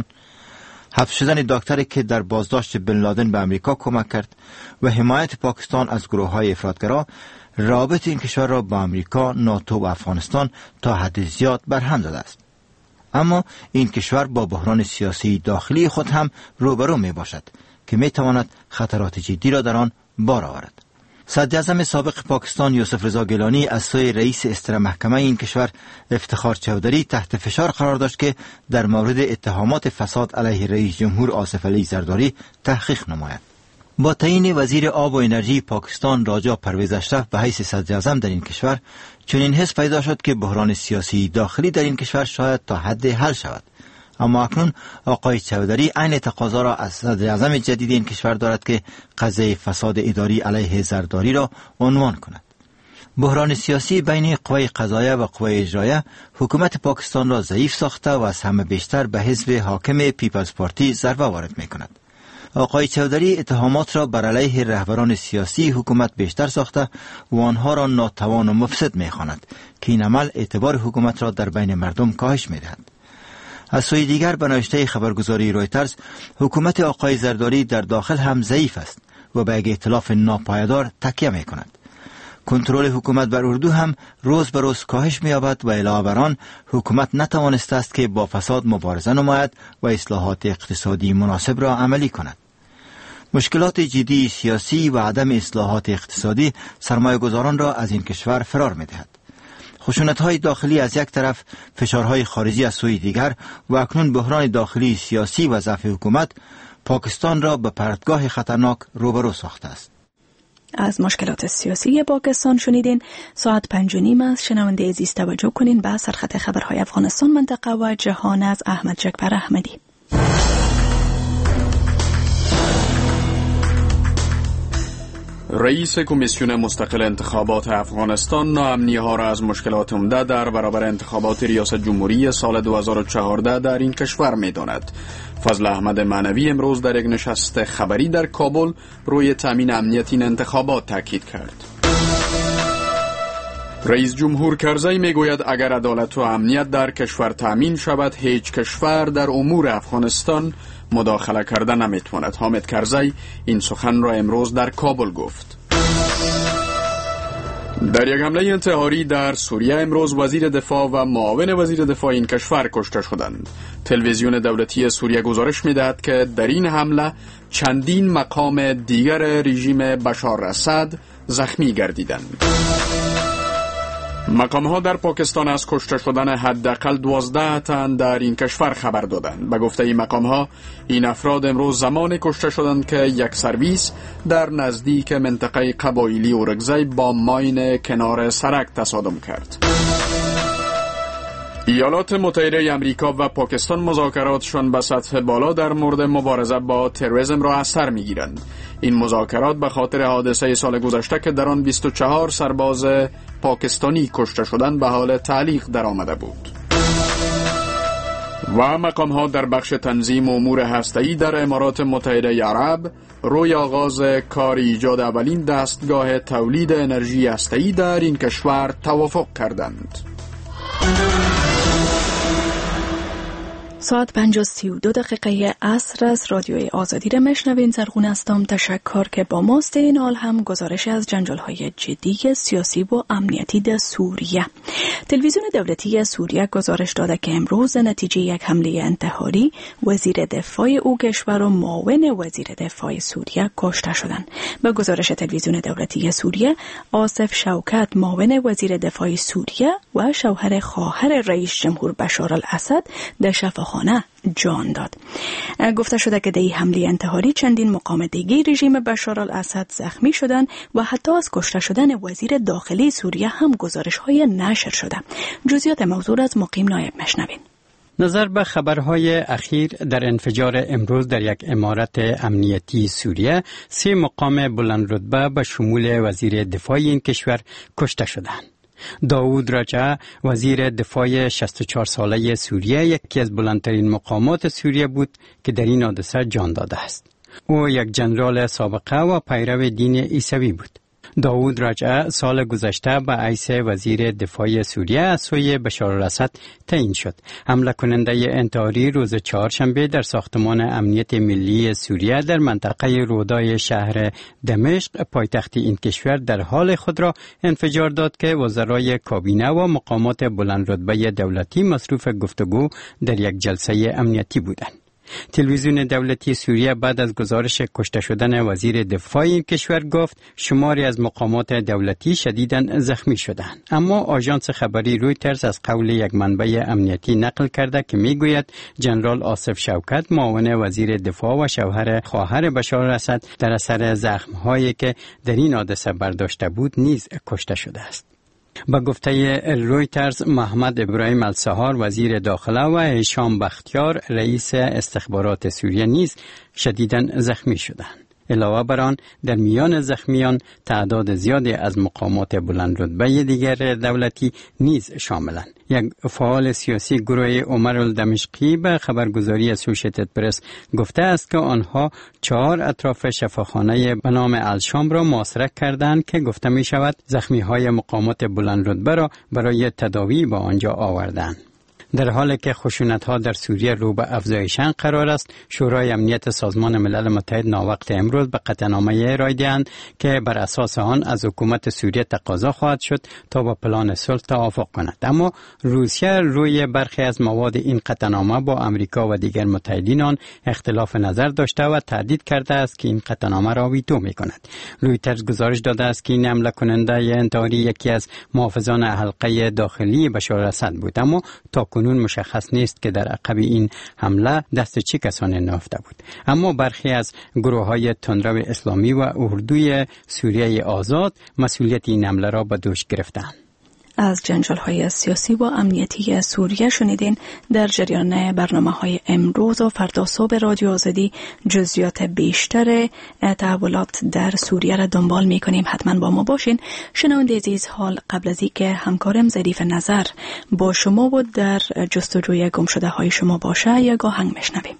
حبس شدن دکتری که در بازداشت بن لادن به آمریکا کمک کرد و حمایت پاکستان از گروه‌های افراطگرا، رابط این کشور را با آمریکا، ناتو و افغانستان تا حد زیاد برهم زده است. اما این کشور با بحران سیاسی داخلی خود هم روبرو می باشد که می تواند خطرات جدی را در آن بار آورد. صدراعظم سابق پاکستان یوسف رضا گیلانی از سوی رئیس استر محکمه این کشور افتخار چودری تحت فشار قرار داشت که در مورد اتهامات فساد علیه رئیس جمهور آصف علی زرداری تحقیق نماید. با تعیین وزیر آب و انرژی پاکستان راجا پرویز اشرف به حیث صدراعظم در این کشور، چنین حس پیدا شد که بحران سیاسی داخلی در این کشور شاید تا حد حل شود. اما اکنون آقای چودری عین تقاضا را از صدراعظم جدید این کشور دارد که قضیه فساد اداری علیه زرداری را عنوان کند. بحران سیاسی بین قوای قضاییه و قوای اجراییه حکومت پاکستان را ضعیف ساخته و از همه بیشتر به حزب حاکم پیپلز پارتی ضربه وارد می کند. آقای چودری اتهامات را بر علیه رهبران سیاسی حکومت بیشتر ساخته و آنها را ناتوان و مفسد می‌خواند که این عمل اعتبار حکومت را در بین مردم کاهش می‌دهد. از سوی دیگر به نوشته خبرگزاری رویترز، حکومت آقای زرداری در داخل هم ضعیف است و به یک ائتلاف ناپایدار تکیه می‌کند. کنترل حکومت بر اردو هم روز به روز کاهش می‌یابد و علاوه بر آن حکومت نتوانسته است که با فساد مبارزه نماید و اصلاحات اقتصادی مناسب را عملی کند. مشکلات جدی سیاسی و عدم اصلاحات اقتصادی سرمایه‌گذاران را از این کشور فرار می‌دهد. خشونت‌های داخلی از یک طرف، فشارهای خارجی از سوی دیگر و اکنون بحران داخلی سیاسی و ضعف حکومت پاکستان را به پرتگاه خطرناک روبرو ساخته است. از مشکلات سیاسی پاکستان شنیدین. ساعت پنج و نیم است. شنونده عزیز توجه کنین به سرخط خبرهای افغانستان، منطقه و جهان از احمد جکبر احمدی. رئیس کمیسیون مستقل انتخابات افغانستان ناامنی ها را از مشکلات عمده در برابر انتخابات ریاست جمهوری سال دو هزار و چهارده در این کشور می داند. فضل احمد معنوی امروز در یک نشست خبری در کابل روی تامین امنیت این انتخابات تاکید کرد. رئیس جمهور کرزی می گوید اگر عدالت و امنیت در کشور تامین شود، هیچ کشور در امور افغانستان مداخله کرده نمی تواند. حامد کرزی این سخن را امروز در کابل گفت. در یک حمله انتحاری در سوریه امروز وزیر دفاع و معاون وزیر دفاع این کشور کشته شدند. تلویزیون دولتی سوریه گزارش می‌دهد که در این حمله چندین مقام دیگر رژیم بشار اسد زخمی گردیدند. مقام‌ها در پاکستان از کشته شدن حداقل دوازده تن در این کشور خبر دادند. به گفته این مقام‌ها، این افراد امروز زمان کشته شدند که یک سرویس در نزدیک منطقه قبایلی اورگزی با ماین کنار سرک تصادم کرد. ایالات متحده آمریکا و پاکستان مذاکراتشان به سطح بالا در مورد مبارزه با تروریسم را از سر می‌گیرند. این مذاکرات به خاطر حادثه سال گذشته که در آن بیست و چهار سرباز پاکستانی کشته شدند به حال تعلیق در آمده بود. و مقام‌ها در بخش تنظیم امور هسته‌ای در امارات متحده عرب روی آغاز کار ایجاد اولین دستگاه تولید انرژی هسته‌ای در این کشور توافق کردند. ساعت پنج و سی و دو دقیقه عصر از رادیوی آزادی را میشنوین. زرغون هستم. تشکر که با ماست. این حال هم گزارش از جنجال‌های جدی سیاسی و امنیتی در سوریه. تلویزیون دولتی سوریه گزارش داده که امروز نتیجه یک حمله انتحاری وزیر دفاع او کشور و معاون وزیر دفاع سوریه کشته شدند. به گزارش تلویزیون دولتی سوریه، آصف شوکت معاون وزیر دفاع سوریه و شوهر خواهر رئیس جمهور بشار الاسد در شفاخانه جان داد. گفته شده که در این حمله انتحاری چندین مقام دیگه رژیم بشار الاسد زخمی شدند و حتی از کشته شدن وزیر داخلی سوریه هم گزارش های نشر شده. جزئیات موضوع از مقیم نایب مشنوین. نظر به خبرهای اخیر، در انفجار امروز در یک عمارت امنیتی سوریه سه مقام بلند رتبه به شمول وزیر دفاع این کشور کشته شدند. داوود راجع، وزیر دفاع شصت و چهار ساله سوریه، یکی از بلندترین مقامات سوریه بود که در این حادثه جان داده است. او یک جنرال سابقه و پیرو دین عیسوی بود. داوود راجع سال گذشته به حیث وزیر دفاع سوریه از سوی بشار الاسد تعیین شد. حمله کننده انتحاری روز چهارشنبه در ساختمان امنیت ملی سوریه در منطقه رودای شهر دمشق پایتخت این کشور در حال خود را انفجار داد که وزرای کابینه و مقامات بلند رتبه دولتی مصروف گفتگو در یک جلسه امنیتی بودند. تلویزیون دولتی سوریه بعد از گزارش کشته شدن وزیر دفاع این کشور گفت شماری از مقامات دولتی شدیداً زخمی شدند. اما آژانس خبری رویترز از قول یک منبع امنیتی نقل کرده که میگوید جنرال آصف شوکت معاون وزیر دفاع و شوهر خواهر بشار الاسد در اثر زخم‌هایی که در این حادثه برداشته بود نیز کشته شده است. با گفته رویترز، محمد ابراهیم السهار وزیر داخله و هشام بختیار رئیس استخبارات سوریه نیز شدیداً زخمی شدند. علاوه بر آن در میان زخمیان تعداد زیادی از مقامات بلند رتبه دیگر دولتی نیز شاملند. یک فعال سیاسی گروه عمر الدمشقی به خبرگزاری اسوشیتد پرس گفته است که آنها چهار اطراف شفاخانه به نام الشام را محاصره کردند که گفته می شود زخمی های مقامات بلند رتبه را برای تداوی به آنجا آوردند. در حالی که خشونت‌ها در سوریه رو به افزایشن قرار است، شورای امنیت سازمان ملل متحد ناوقت امروز به قطعنامه ارائه دهند که بر اساس آن از حکومت سوریه تقاضا خواهد شد تا با پلان صلح توافق کند. اما روسیه روی برخی از مواد این قطعنامه با امریکا و دیگر متحدین آن اختلاف نظر داشته و تهدید کرده است که این قطعنامه را ویتو می‌کند. رویترز گزارش داده است که این حمله کننده انتحاری یکی از محافظان حلقه داخلی بشار اسد بود، اما تا کنون مشخص نیست که در عقب این حمله دست چه کسانی نهفته بود. اما برخی از گروه‌های تندرو اسلامی و اردوی سوریه آزاد مسئولیت این حمله را به دوش گرفتند. از جنجال‌های سیاسی و امنیتی سوریه شنیدین. در جریان برنامه‌های امروز و فردا صبح رادیو آزادی جزئیات بیشتر تحولات در سوریه را دنبال می‌کنیم. حتما با ما باشین. شنونده عزیز، حال قبل از اینکه همکارم ظریف نظر با شما بود در جستجوی گمشده‌های شما باشه، یک آهنگ میشنویم.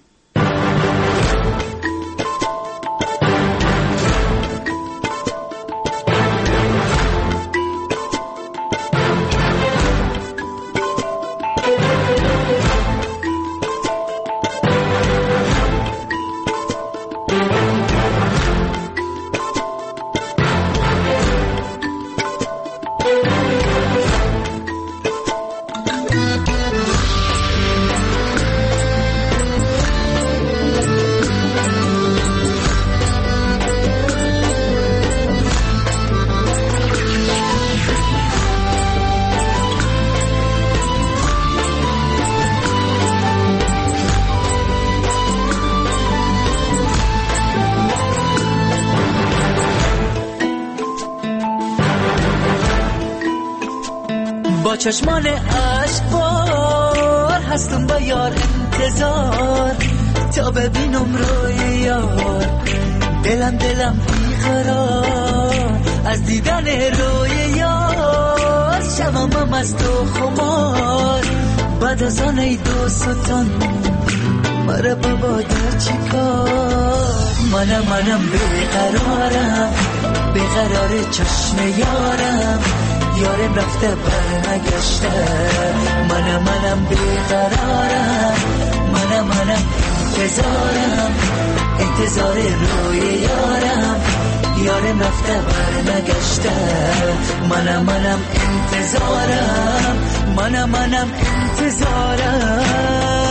با چشمان اشکبار هستم با یار انتظار تا ببینم روی یار، دلم دلم بیقرار از دیدن روی یار، شبم مست و خمار بعد از آن ای دوستان مرا بابا در چی کار، منم منم بیقرارم بیقرار چشم یارم، یارم رفته بر نگشته، منم منم بیقرارم، منم منم انتظارم انتظار روی یارم، یارم رفته بر نگشته، منم منم انتظارم، منم منم انتظارم.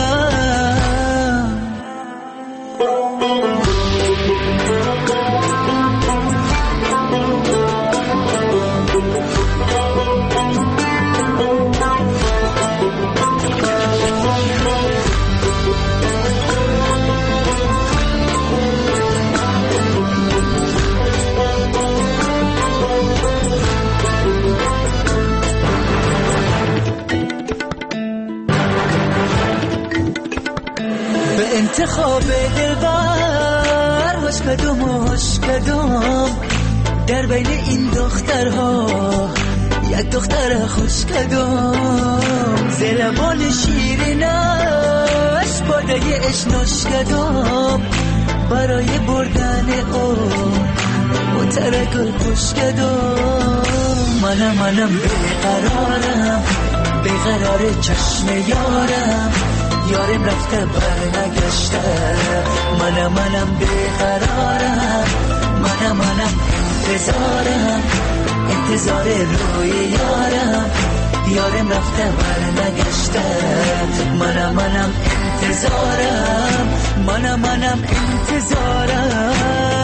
انتخاب دلبر هوش کدوم هوش کدوم در بین این دخترها یک دختر خوش کدوم، زلبان شیرینش باده اشناش کدوم، برای بردن او متر گل خوش کدوم، منم منم بیقرارم بیقرار چشم یارم، یارم رفته بر نگشته، منم منم بیقرارم، منم منم انتظارم انتظار روی یارم، یارم رفته بر نگشته، منم منم انتظارم، منم منم انتظارم.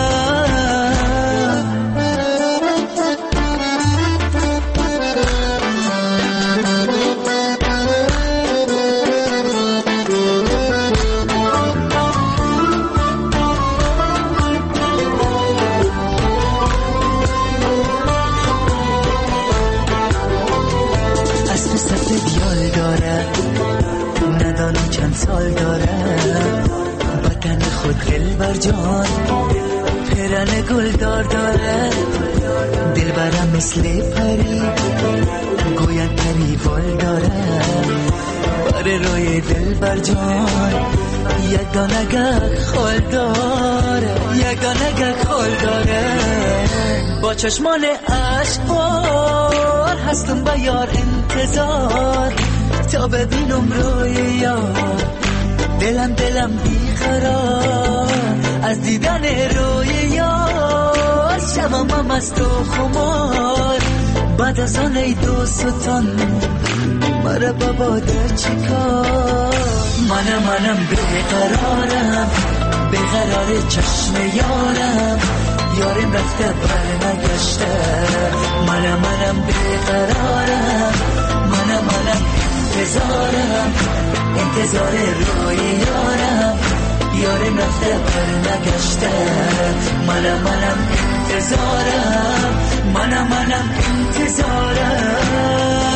سال داره بدن خود دل بر جان، پرن گلدار داره، دل برم مثل پری گوید پریوال داره. باره روی دل بر جان یگانگه خال داره، یگانگه خال داره. با چشمان عشقبار هستم با یار انتظار، تا ببینم روی یار دلم دلم بیقرار. از دیدن روی یار شبم مست و خمار. بعد از آن ای دوستان مرا بابا در چیکار؟ منم منم بیقرارم، بیقرار چشم یارم، یارم رفته بر نگشته. منم منم بیقرارم، منم منم انتظارم، انتظار روی یارم، یارم رفته بر نگشته. منم منم انتظارم، منم منم انتظارم.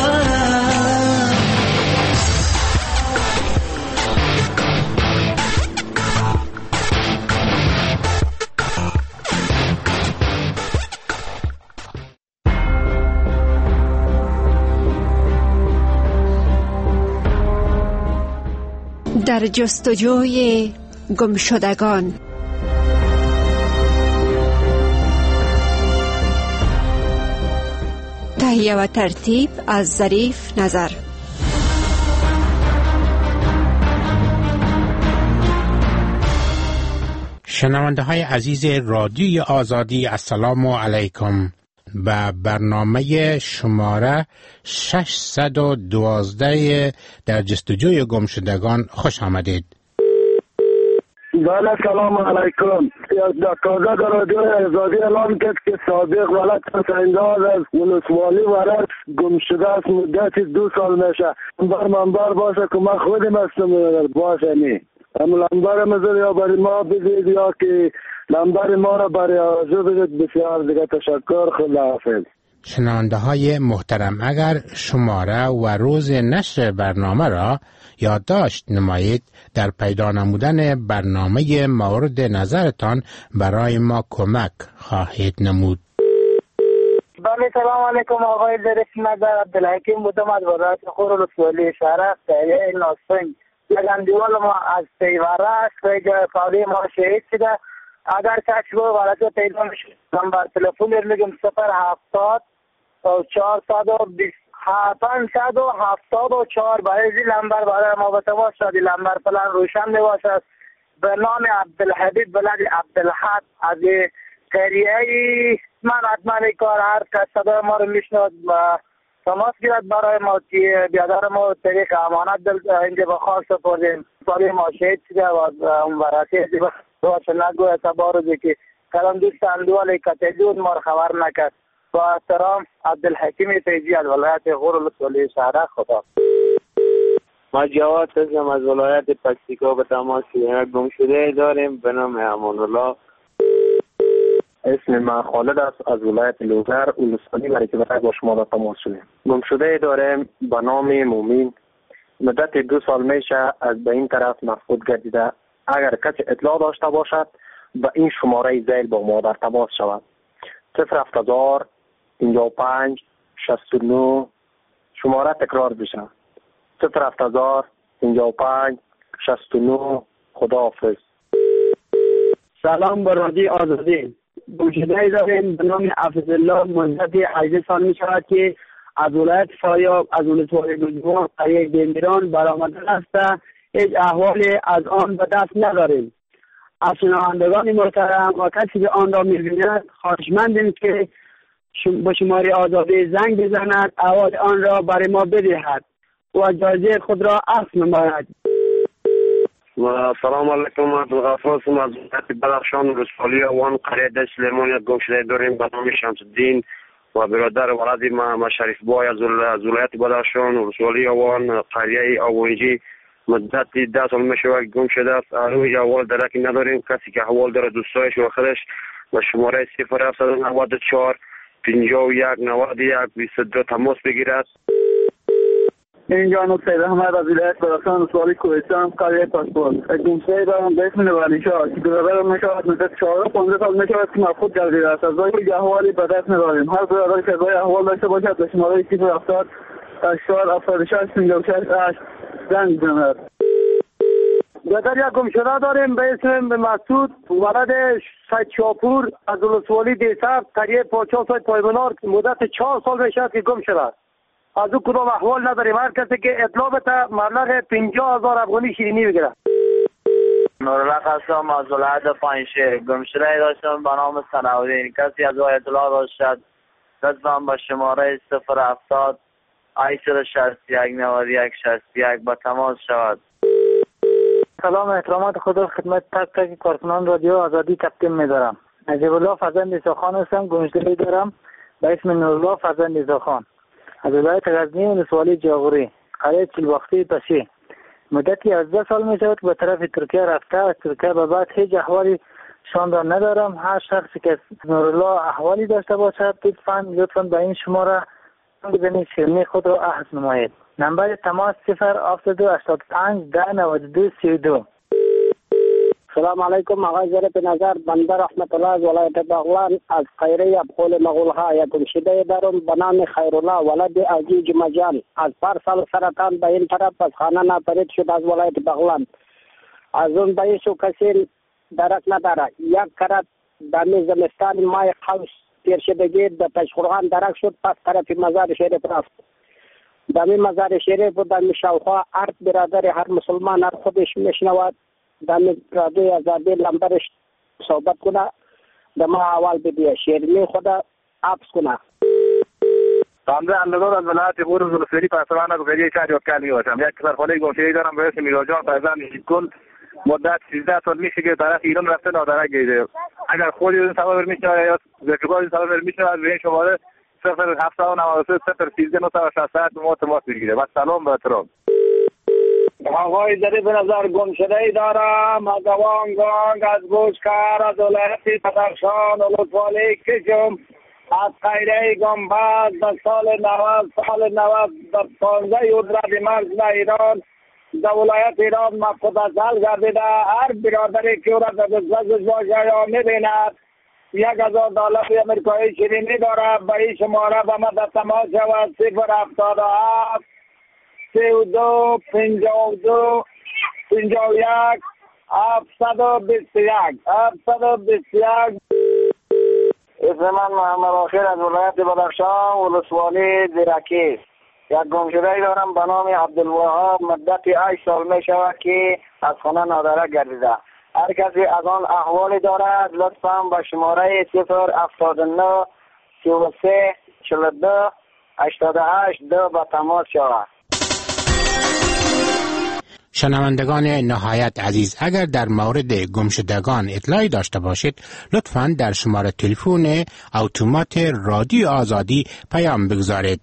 در جستجوی گمشدگان. تهیه و ترتیب از ظریف نظر. شنونده های عزیز رادیوی آزادی، السلام علیکم. به برنامه شماره ششصد و دوازده در جستجوی گمشدگان خوش آمدید. بله سلام علیکم. تازه در رادیو آزادی اعلام کرد که سابق ولد حسیندار از ولسوالی ولد گم شده است، مدت دو سال میشه. بر منبر باشه که من خودم هستم باشه نی لنبر مزر یا برای ما بگید یا که لنبر ما را برای آزو بگید. بسیار دیگه تشکر، خداحافظ. شنونده های محترم، اگر شماره و روز نشر برنامه را یادداشت نمایید، در پیدا نمودن برنامه مورد نظرتان برای ما کمک خواهید نمود. بله سلام علیکم آقای ظریف نظر. عبدالحکیم بودم از ولایت خور ولسوالی شهر تهیه ناسنگ. یکم دیوال ما از پیوره است و جای فعالی ما شهید شده. اگر کسی با ولایت پیدا میشه نمبر تلفن میگم صفر هفتاد و چهارصد و بیست پانصد و هفتاد و چهار. برای این نمبر برای ما به تماس شد. این نمبر پلان روشن میباشد. به نام عبدالحبیب بلد عبدالحق از قریه من حتما کار هر کس صدای ما رو میشنود تماس گیرد برای ما که بیادار ما طریق امانت دل اینجا به خواست سپردیم. سالی ما شهید شده و اون براتی دیگه باشه نگوه تبارزی که کلام دوست اندوالی کتجود ما رو خبر نکرد. با احترام عبدالحکیم فیضی از ولایت غور ولسوالی شهر. خدا. ما جواد هستم از ولایت پکتیکا. به تماس گم شده داریم به نام امان الله. اسم من خالد است از ولایت لوگر ولسوالی برای که برای با شما تماس شدیم. گم شده داریم به نام مومین. مدت دو سال میشه از به این طرف مفقود گردیده. اگر کسی اطلاع داشته باشد به این شماره ذیل با ما در تماس شود. صفر هفت هزار پنجاه و پنج شصت و نه. شماره تکرار بشه. صفر هفت هزار پنجاه و پنج شصت و نه. خداحافظ. سلام به رادیو آزادی. گمشده داریم به نام حفظالله. مدت هجده سال می شود که از ولایت فاریاب از ولسوالی گوجوان قریه دمیران برآمده است. هیچ احوالی از آن به دست نداریم. از شنوندگان محترم و کسی که آن را می‌بیند خواهشمندیم که به شماره آزادی زنگ بزند، احوال آن را برای ما بدهد و جایزه خود را اخذ نماید. سلام علیکم. عبدالغفار هستم از ولایت بدخشان ولسوالی اوان قریه دشت لیمون. گمشده داریم به نام شمس الدین و برادر ولد ما شریف بای از ولایت بدخشان ولسوالی اوان قریه اوانجی. مدت ده سال میشه گم شده است. روی احوال درکی نداریم. کسی که احوال داره دوستایش و خودش به شماره صفر هفتصد و نود و چهار پنجاه و یک نود و یک بیست و دو تماس بگیرد. اینجا نو سید احمد از ولایت خراسان سوالی کوهستان قریه پاسپورت گمشده دارم به اسم نوانیشا که برادرم میشود مدت چهارده پانزده سال میشود که مفقود گردیده است. از راه احوالی به دست نداریم. هر برادر که راه احوال داشته باشد به شماره صفر هفتاد هشتاد هفتاد و شش پنجاه و شش هشت زنگ بزند. برادر یک گمشده داریم به اسم مسعود ولد سیدشاپور از ولسوالی دیسر قریه پاچا سایت پایمنار مدت چهار سال میشود که گم شده. از او کدام احوال نداریم. هر کسی که اطلاع بده مبلغ پنجاه هزار افغانی شیرینی بگیره. نورالله هستم از ولایت پنجشیر. گمشده داشتم به نام صنعالدین. کسی از او اطلاع داشت لطفاً به شماره صفر هفتاد هشتصد و شصت و یک نود و یک شصت و یک به تماس شود. سلام احترامات خدا خدمت تک تک کارکنان رادیو آزادی تقدیم می‌دارم. نجیب الله فرزند ایساخان هستم. گمشده دارم به اسم نورالله فرزند ایساخان از ولایت غزنی ولسوالی جاغوری قریه چلباختی پسی. مدتی یازده سال می شود به طرف ترکیه رفته. از ترکیه به بعد هیچ احوالی شان را ندارم. هر شخصی که نورالله احوالی داشته باشد لطفاً لطفاً به این شماره بزنید شیرینی خود را اخذ نمایید. نمبر تماس صفر هفتاد و دو هشتاد و پنج ده نود و دو سی و دو. سلام علیکم آقای ظریف نظر. بنده رحمت الله از ولایت بغلان از قیره ابخول مغولها یک گمشده دارم به نام خیرالله ولد عزیز مجان از پارسال سرطان به این طرف از خانه ناپدید شد از ولایت بغلان. از اون بایشو کسی درک نداره. یک کرد دمی زمستان مای قوس تیر شدگی در تشخورغان درک شد. پس طرف مزار شریف رفت. دمی مزار شریف و دمی شاوخوا ارد برادر هر مسلمان هر خودش میشنود. دمی رادوی ازادی لمبرش صحبت کنه دما اول بدیه شیرینی خدا عبس کنه. سامده اندادار از ولایت غور ولسوالی پاسبان از قریه چهار یافکل می باشم. یک سرخانه گمشده دارم به اسم میراجان فرزند هیچکل. مدت سیزده سال میشه که طرف ایران رفته نادرک گیده. اگر خودی این سوال میشنوه یا رفیقات این سوال میشنوه به این شماره صفر هفتاد و نود و سه صفر سیزده نه و شصت هشت ما تماس بگیره. و سلام به احترام. آقای ظریف نظر گمشده ای دارم از وانگانگ از گوشکر از ولایت بدخشان ولسوالی کشم از قیره گنبد به سال نود سال نود در پانزده اردرد مرز در ایران در ولایت ایران مفقود ازل گردیده. هر برادری که او را در دسترسش باشه یا میبیند یک هزار دلار امریکایی شیرینی داره. به این شماره به ما تماس شود صفر هفتاد و هفت سی و دو پنجاه و دو پنجاه و یک هفتصد و بیست و یک هفتصد و بیست و یک. اسم من محمد آخر از ولایت بدخشان ولسوالی زیرکی. یک گمشده دارم به نام عبدالوهاب. مدت هشت سال می شود که از خانه نادرک گردیده. هر کسی از آن احوالی دارد لطفاً به شماره صفر هفتاد و نه سی و سه چهل و دو هشتاد و هشت دو به تماس شود. شنوندگان نهایت عزیز، اگر در مورد گمشدگان اطلاعی داشته باشید لطفاً در شماره تلفن اتومات رادیو آزادی پیام بگذارید.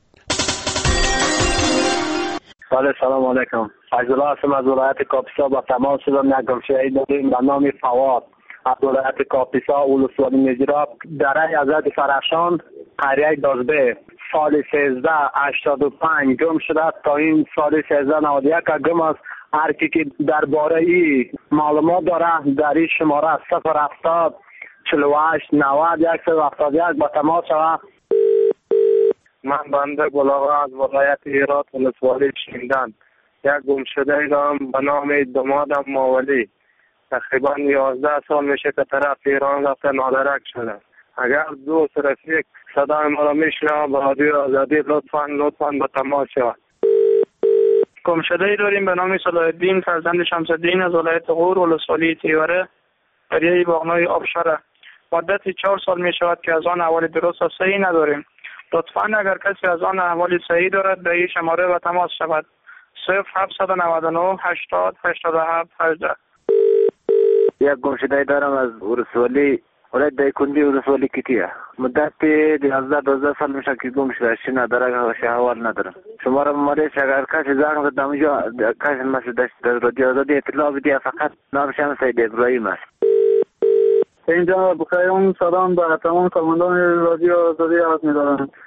سلام علیکم. عبدالله هستم از ولایت کاپیسا. با تماس شدم یک گمشده داریم به نام فواد از ولایت کاپیسا ولسوالی میزراب دره حضرت فرخشان قریه دازبه. سال سیزده هشتاد و پنج گم شده تا این سال سیزده نود و یک گم است. هر کی که درباره ای معلومات داره در این شماره صفر هفتاد چهل و هشت نود صد و هفتاد و یک با تماس شود. من بنده گلاغا از ولایت هرات ولسوالی شیندن. یک گمشده دارم به نام دمادم ماولی. تقریبا یازده سال میشه که طرف ایران رفته نادرک شده. اگر دوست رفیق صدای ما را میشنوه به رادیو آزادی لطفاً لطفاً به تماس شود. گمشده داریم به نام صلاح الدین فرزند شمس الدین از ولایت غور ولسوالی تیوره قریه باغنای آبشاره. مدت چهار سال می شود که از آن احوال درست و صحیح نداریم. لطفاً اگر کسی از آن احوال صحیح دارد به این شماره و تماس شود. صفر هفتصد و نود و نه هشتاد هشتاد و هفت هجده. یک گمشده دارم از ولسوالی ولایت دایکندی ولسوالی کیتیه. مدت یازده دوازده سال میشه که گم شده. اشی نداره و احوال نداره. شماره ماریش اگر کسی زنگ بزنه اونجا کسی مسعود در رادیو آزادی اطلاع بدید. فقط نامش سید ابراهیم است. اینجا بخیر. اون سلام به تمام کارمندان رادیو آزادی عرض می‌دارم.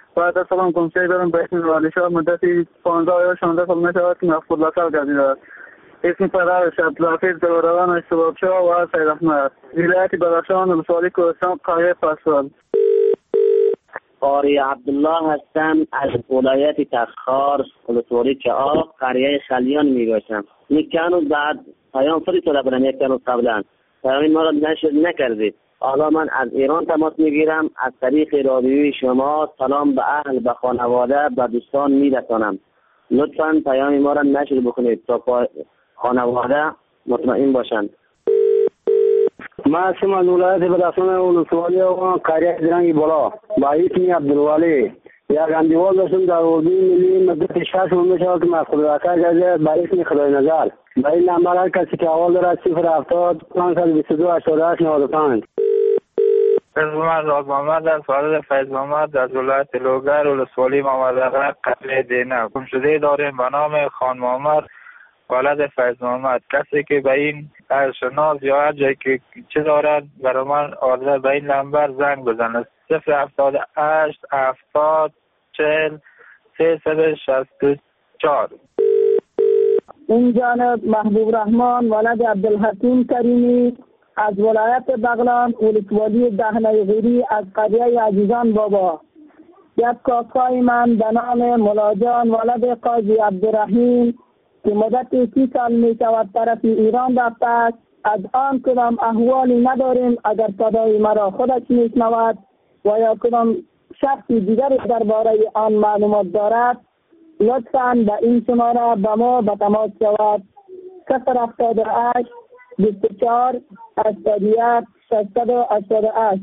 بعد سلام گمشده دارم به اسم ولی شاه مدتی پانزده یا شانزده سال می شود که محفوظ لطر گردیده است. اسم پدرش عبدالحفیظ دلاروان اشتباب شاه و سید احمد، ولایت بدخشان، ولسوالی کوهستان، قریه فاصل. قاری عبدالله هستم از ولایت تخار، ولسوالی چهار، قریه خلیان می باشم. یک هنوز بعد پیام فرستاده بودم، یک هنوز قبلا پیام ما را نشر نکردید. حالا من از ایران تماس میگیرم، از طریق رادیوی شما سلام به اهل، به خانواده، به دوستان میرسانم. لطفاً پیام ما را نشر بکنید تا خانواده مطمئن باشند. ما هستم از ولایت بدخشان، ولسوالی و قریه درنگ بالا، با اسم عبدالولی. یک اندیوال داشتم در اردوی ملی مدت شش ماه میشود که محفوظ لطر گردیده با اسم خدای نظر. با این نمبر هر کسی که اول دارد صفر هفتاد پانصد و بیست و دو هشتاد و هشت نود و پنج. اسم من راز محمد است، والد فیض محمد از ولایت لوگر، ولسوالی محمد اغرق، قریه دینه. گمشده داریم به نام خان محمد، والد فیض محمد. کسی که به این شناس یا هر جایی که چه دارد برای من آرزه به این نمبر زنگ بزنه. صفر هفتاد هشت هفتاد چهل سیصد شصت و چهار. این جانب محبوب رحمان ولد عبدالحکیم کریمی از ولایت بغلان، ولسوالی دهنه غوری، از قریه عزیزان بابا. یک کاکای من به نام ملاجان ولد قاضی عبدالرحیم که مدت سی سال می شود طرف ایران رفته است. از آن کدام احوالی نداریم، اگر صدای مرا خودش می شنود و یا کدام شخصی دیگری درباره آن معلومات دارد، لطفاً به این شماره به ما به تماس شود. صفر هفتاد و هشت بیست و چهار هشتاد و یک ششصد و هشتاد و هشت.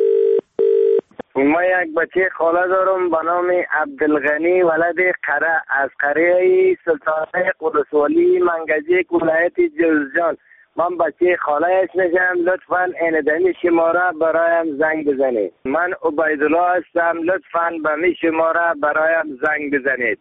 ما یک بچه خاله دارم به نام عبدالغنی ولد قره از قریه سلطانه ولسوالی منگجیک ولایت جوزجان. من بچه خالهش میشم. لطفاً این دمی شماره برایم زنگ بزنید. من عبیدالله هستم. لطفاً به می شماره برایم زنگ بزنید.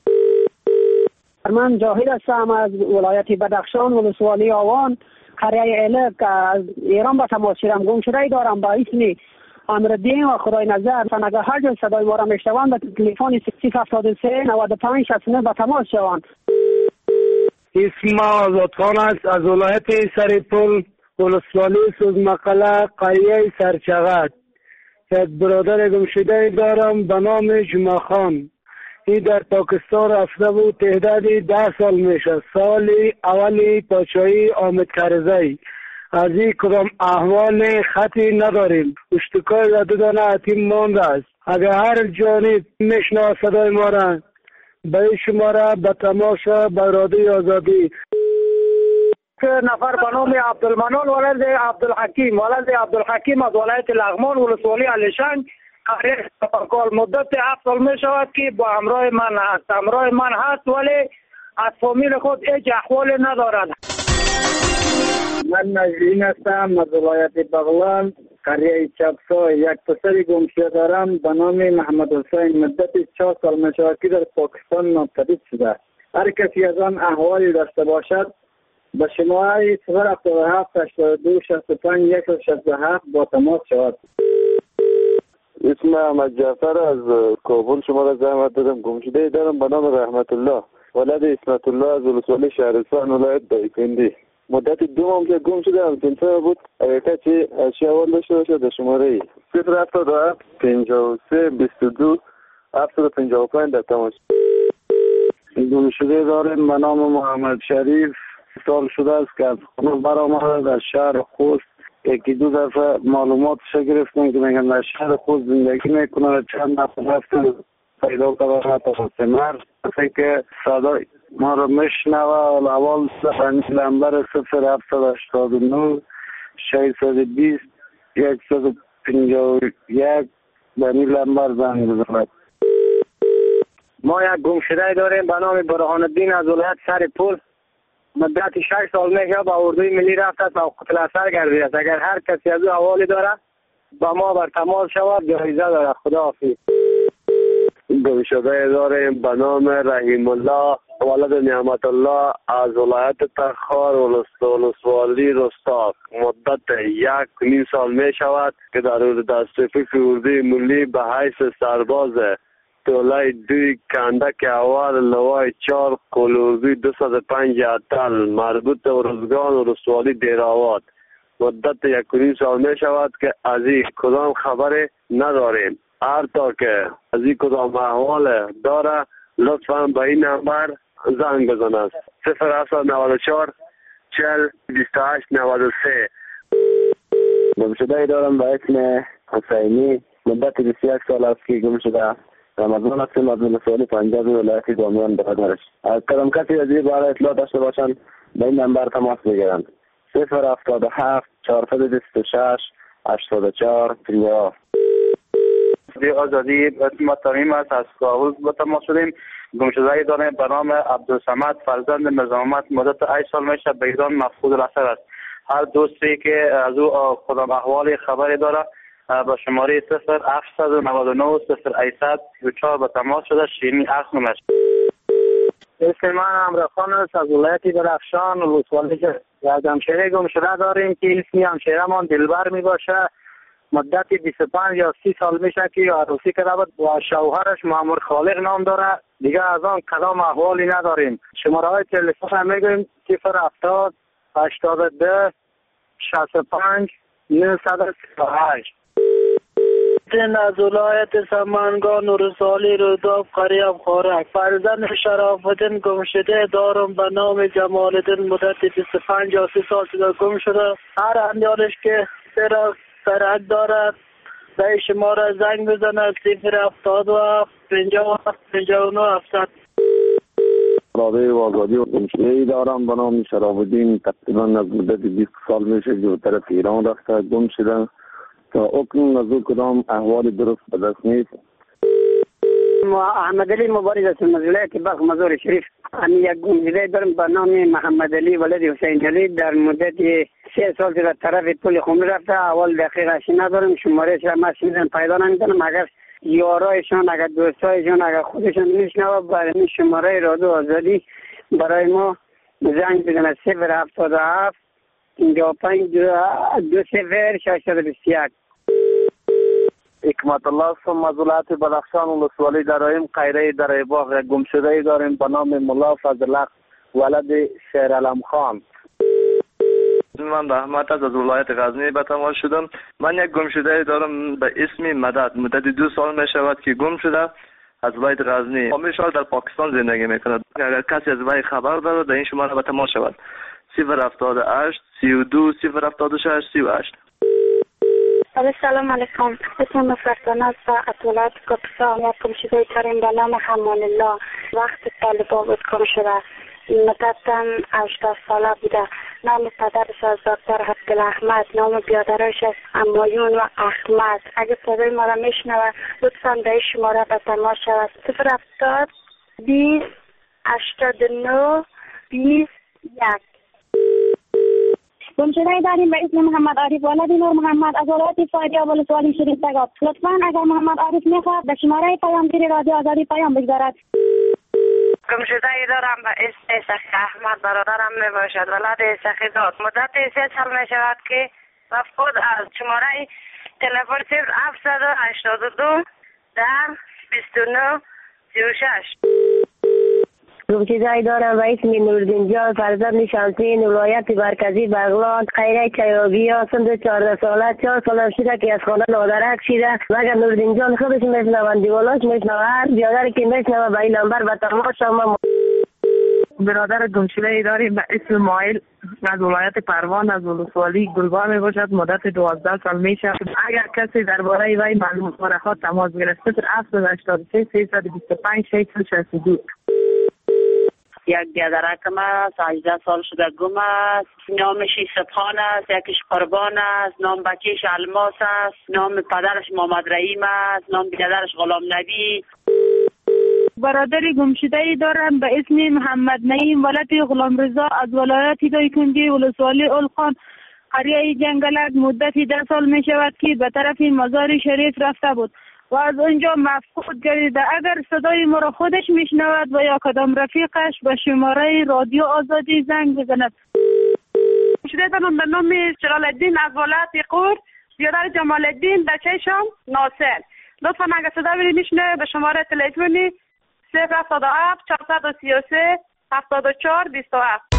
من جاهد هستم از ولایت بدخشان، ولسوالی آوان، قریه الک. از ایران به تماس شدم. گمشده دارم با اسم امردین و خدای نظر. اگر هر جای صدای ما را میشنوند به تلفن صفر هفتاد و سه نود و پنج شصت و نه به تماس شوند. اسم آزادخان است از ولایت سرپل، ولسوالی سوزمقله، قریه سرچغت. یک برادر گمشده دارم به نام جمعه خان. این در پاکستان رفته بود. تعدادی ده سال میشه. سالی اولی پاچایی آمد کرزی. از این کدام احوال خطی نداریم. اشتکای و دو دانه حتیم مانده است. اگر هر جانب میشنوه صدای ما را به این شماره به تماشا به رادیوی آزادی. نفر به نام عبدالمنان ولد عبدالحکیم ولد عبدالحکیم از ولایت لغمان، ولسوالی علیشنگ، قریه تفکال. مدت هفت سال می شود که با همراه من هست. همراه من هست ولی از فامیل خود هیچ احوالی ندارد. من نجرین هستم از ولایت بغلان، قریه چپسا. یک پسر گمشده دارم به نام محمد حسین. مدت چهار سال می شود که در پاکستان ناپدید شده. هر کسی از آن احوالی داشته باشد به شماره صفر هفتاد و هفت هشتاد و دو شصت و پنج صد و شصت و هفت با تماس شود. اسم احمد جعفر از کابل شما را زحمت دادم. گمشده دارم به نام رحمت الله ولد اسمت الله از ولسوالی شهرستان ولایت دایکنډي. مدت دو ماه که گم شده هم تلفن بود. اگر کسی اشیا اول داشته باشه در شماره صفر هفتاد و هفت پنجاه و سه بیست و دو هفتاد و پنجاه و پنج در تماس. گمشده داریم به نام محمد شریف. سال شده است که از خانه برآمده در شهر خوست. یکی دو دفعه معلوماتش گرفتم که میگن در شهر خوست زندگی میکنه. چند نفر رفتن پیدا کردن تقسیمر کسی که صدای ما رو میشنوه. اول نمبر صفر هفتاد هشتاد و نه ششصد و بیست یکصد و پنجاه و یک به این نمبر زنگ بزند. ما یک گمشده داریم به نام برهان الدین از ولایت سرپل. مدت شش سال میشه با اردوی ملی رفته است و قتل اثر گردیده است. اگر هر کسی از او حوالی داره با ما بر تماس شود. جایزه داره. خداحافظ. گمشده داریم به نام رحیم الله ولد نعمت الله از ولایت تخار، ولسوالی رستاق. مدت یک نیم سال می شود که در دسترسی اردوی ملی به حیث سرباز توله دوی کندک اول لوای چار قلوزی دو صد و پنج اتل مربوط به ارزگان و رسوالی دیراوات مدت یک و نیم سال می شود که از این کدام خبر نداریم. هر تا که از این کدام احوال داره لطفا به این نمبر زنگ بزنید. صفر هفت نود و چهار چهل بیست و هشت نود و سه. گمشده دارم به اسم حسینی، مدت بیست و یک سال است که گم شده. رمضان هستیم از ولسوالی پنجاب ولایت بامیان برادرش. از کدام کسی از این باره اطلاع داشته باشند به این نمبر تماس بگیرند. صفر هفتاد و هفت چهارصد و بیست و شش هشتاد و چهار پنجاه. آزادی ما ترمیم است. از کابل با تماس شدیم. گمشده‌ای داریم به نام عبدالصمد فرزند مرزا محمد، مدت هشت سال میشه به ایران مفقود الاثر است. هر دوستی که از او کدام احوال خبری داره با شماره صفر هفت نود و نه صفر هشتصد سی و چهار به تماس شده. شیرینی اصل نمش. اسم من امرخان است از ولایت درخشان و ولسوالی. یک همشیره گمشده داریم که اسمی همشیره‌مان دلبر می باشه. مدت بیست و پنج یا سی سال میشه که عروسی کرده بود و شوهرش مامور خالق نام داره. دیگه از آن کدام احوالی نداریم. شماره های تلفن هم میگویم صفر هفتاد هشتاد و دو شصت و پنج نهصد و سی و هشت. از ولایت سمنگان و رسالی روداب قریب خورک فرزند شرافالدین گمشده دارم به نام جمالدین، مدت بیست و پنج یا سی سال شده گم شده. هر اندیالش که سر سرک دارد به شماره زنگ بزند. صفر هفتاد و هفت پنجاه و هفت پنجاه و نه هفتصد. رادیوی آزادی و گمشده‌ای دارم به نام شرافالدین، تقریبا از مدت بیست سال میشه که به طرف ایران رفته گم شده. تا اکنون از او کدام احوال درست به دست نیست. احمد علی مبارز هستم از ولایت بلخ مزار شریف. همین یک گمشده دارم به نام محمد علی ولد حسین جلی، در مدت سه سال در طرف پل خمری رفته. اول دقیقش ندارم، شمارهش را مسئولیت پیدا نمیکنم. اگر یارایشان، اگر دوستایشان، اگر خودشان میشنوه برای این شماره رادیو آزادی برای ما زنگ بزنه. صفر هفتاد و هفت پنجاه و پنج دو صفر ششصد و بیست و یک. حکمت الله هستم از ولایت بدخشان و ولسوالی داریم. قیره در باغ گمشده داریم به نام ملا فضل ولد شیر علم خان. من رحمت از ولایت غزنی به تماس شدم. من یک گمشده دارم به اسم مدد، مدت دو سال می شود که گم شده از ولایت غزنی. همیشه در پاکستان زندگی میکند. اگر کسی از وی خبر دارد در این شماره به تماس شود. صفر هفتاد و هشت سی و دو صفر هفتاد و شش سی و هشت. سلام علیکم. اسم فرزانه است از ولایت کپسا. یک گمشده داریم به نام حمان الله. وقت طالبا بود گم شده. مدتاً هشتاد ساله بوده. نام پدرش از دکتر عبدالاحمد، نام بیادرش از امایون و احمد. اگه صدای ما را میشنوه لطفاً به این شماره به تماس شود. صفر هفتاد بیست هشتاد و نه بیست یک. گمشده داریم به اسم محمد عارف ولد نور محمد از ولایت فاریاب ولسوالی شریف تگاب. لطفاً اگر محمد عارف میخواد به شماره پیامگیر رادیو آزادی پیام بگذارد. گمشده ای دارم به اسم سخی احمد، برادرم می باشد، ولد سخی داد. مدت سه سال می شود که مفقود از شماره تلفن صفر هفتصد و هشتاد و دو ده بیست و نه سی و شش. گمشده ای دارم به اسم نوردین جان فرزند شمسین، ولایت مرکزی بغلان، قیره چیابی هستم. چهارده ساله چهار سال شده که از خانه نادرک شده. مگر نوردین جان خودش میشنوند، دیوالاش میشنوه، هر بیادر که میشنوه به این نمبر به تماس شما. برادر گمشده ای داریم به اسم مایل از ولایت پروان از ولسوالی گلبار می باشد. مدت دوازده سال می شود. اگر کسی درباره وی معلومات بخواد تماس بگیرد. صفر هفت هشتاد و سه سیصد و بیست و پنج ششصد و شصت و دو. یک بیادرکم است، هجده سال شده گم است. نامش سبحان است، یکیش قربان است، نام بچهش الماس است، نام پدرش محمد رحیم است، نام بیادرش غلام نبی. برادری گمشده ای دارم به اسم محمد نعیم ولد غلام رضا از ولایت دایکنی ولسوالی اولخان قریه جنگلک. مدتی ده سال می شود که به طرف مزار شریف رفته بود و از اونجا مفقود گردیده. اگر صدای ما را خودش میشنود و یا کدام رفیقش به شماره رادیو آزادی زنگ بزند. گمشده دارم به نام جلال الدین از ولایت قور، بیادر جمال الدین بچه‌شان ناصر. لطفا اگر صدا بری میشنه به شماره تلفنی صفر هفتاد و هفت چهارصد و سی و سه هفتاد و چهار بیست و هفت.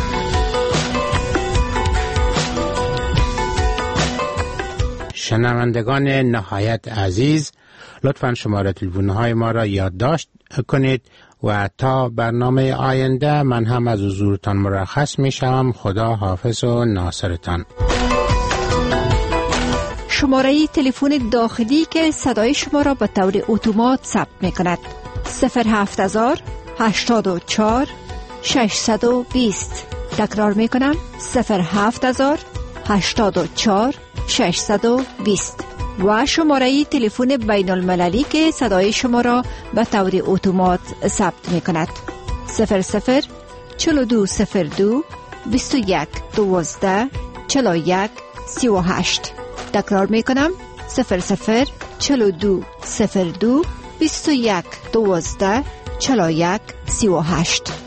شنوندگان نهایت عزیز، لطفا شماره تلفن‌های ما را یادداشت کنید و تا برنامه آینده من هم از حضورتان مرخص می شوم. خدا حافظ و ناصرتان. شماره تلفن داخلی که صدای شما را به طور اتومات ثبت می کند صفر هفت هزار هشتاد و چهار ششصد و بیست. تکرار می کنم صفر هفت هزار هشتاد و چهار ششصد و بیست. و شماره تلفن بین المللی که صدای شما را به طور اتومات ثبت می کند صفر صفر چهل و دو صفر دو بیست و یک دوازده چهل و یک سی و هشت. تکرار می کنم صفر صفر چهل و دو صفر دو بیست و یک دوازده چهل و یک سی و هشت.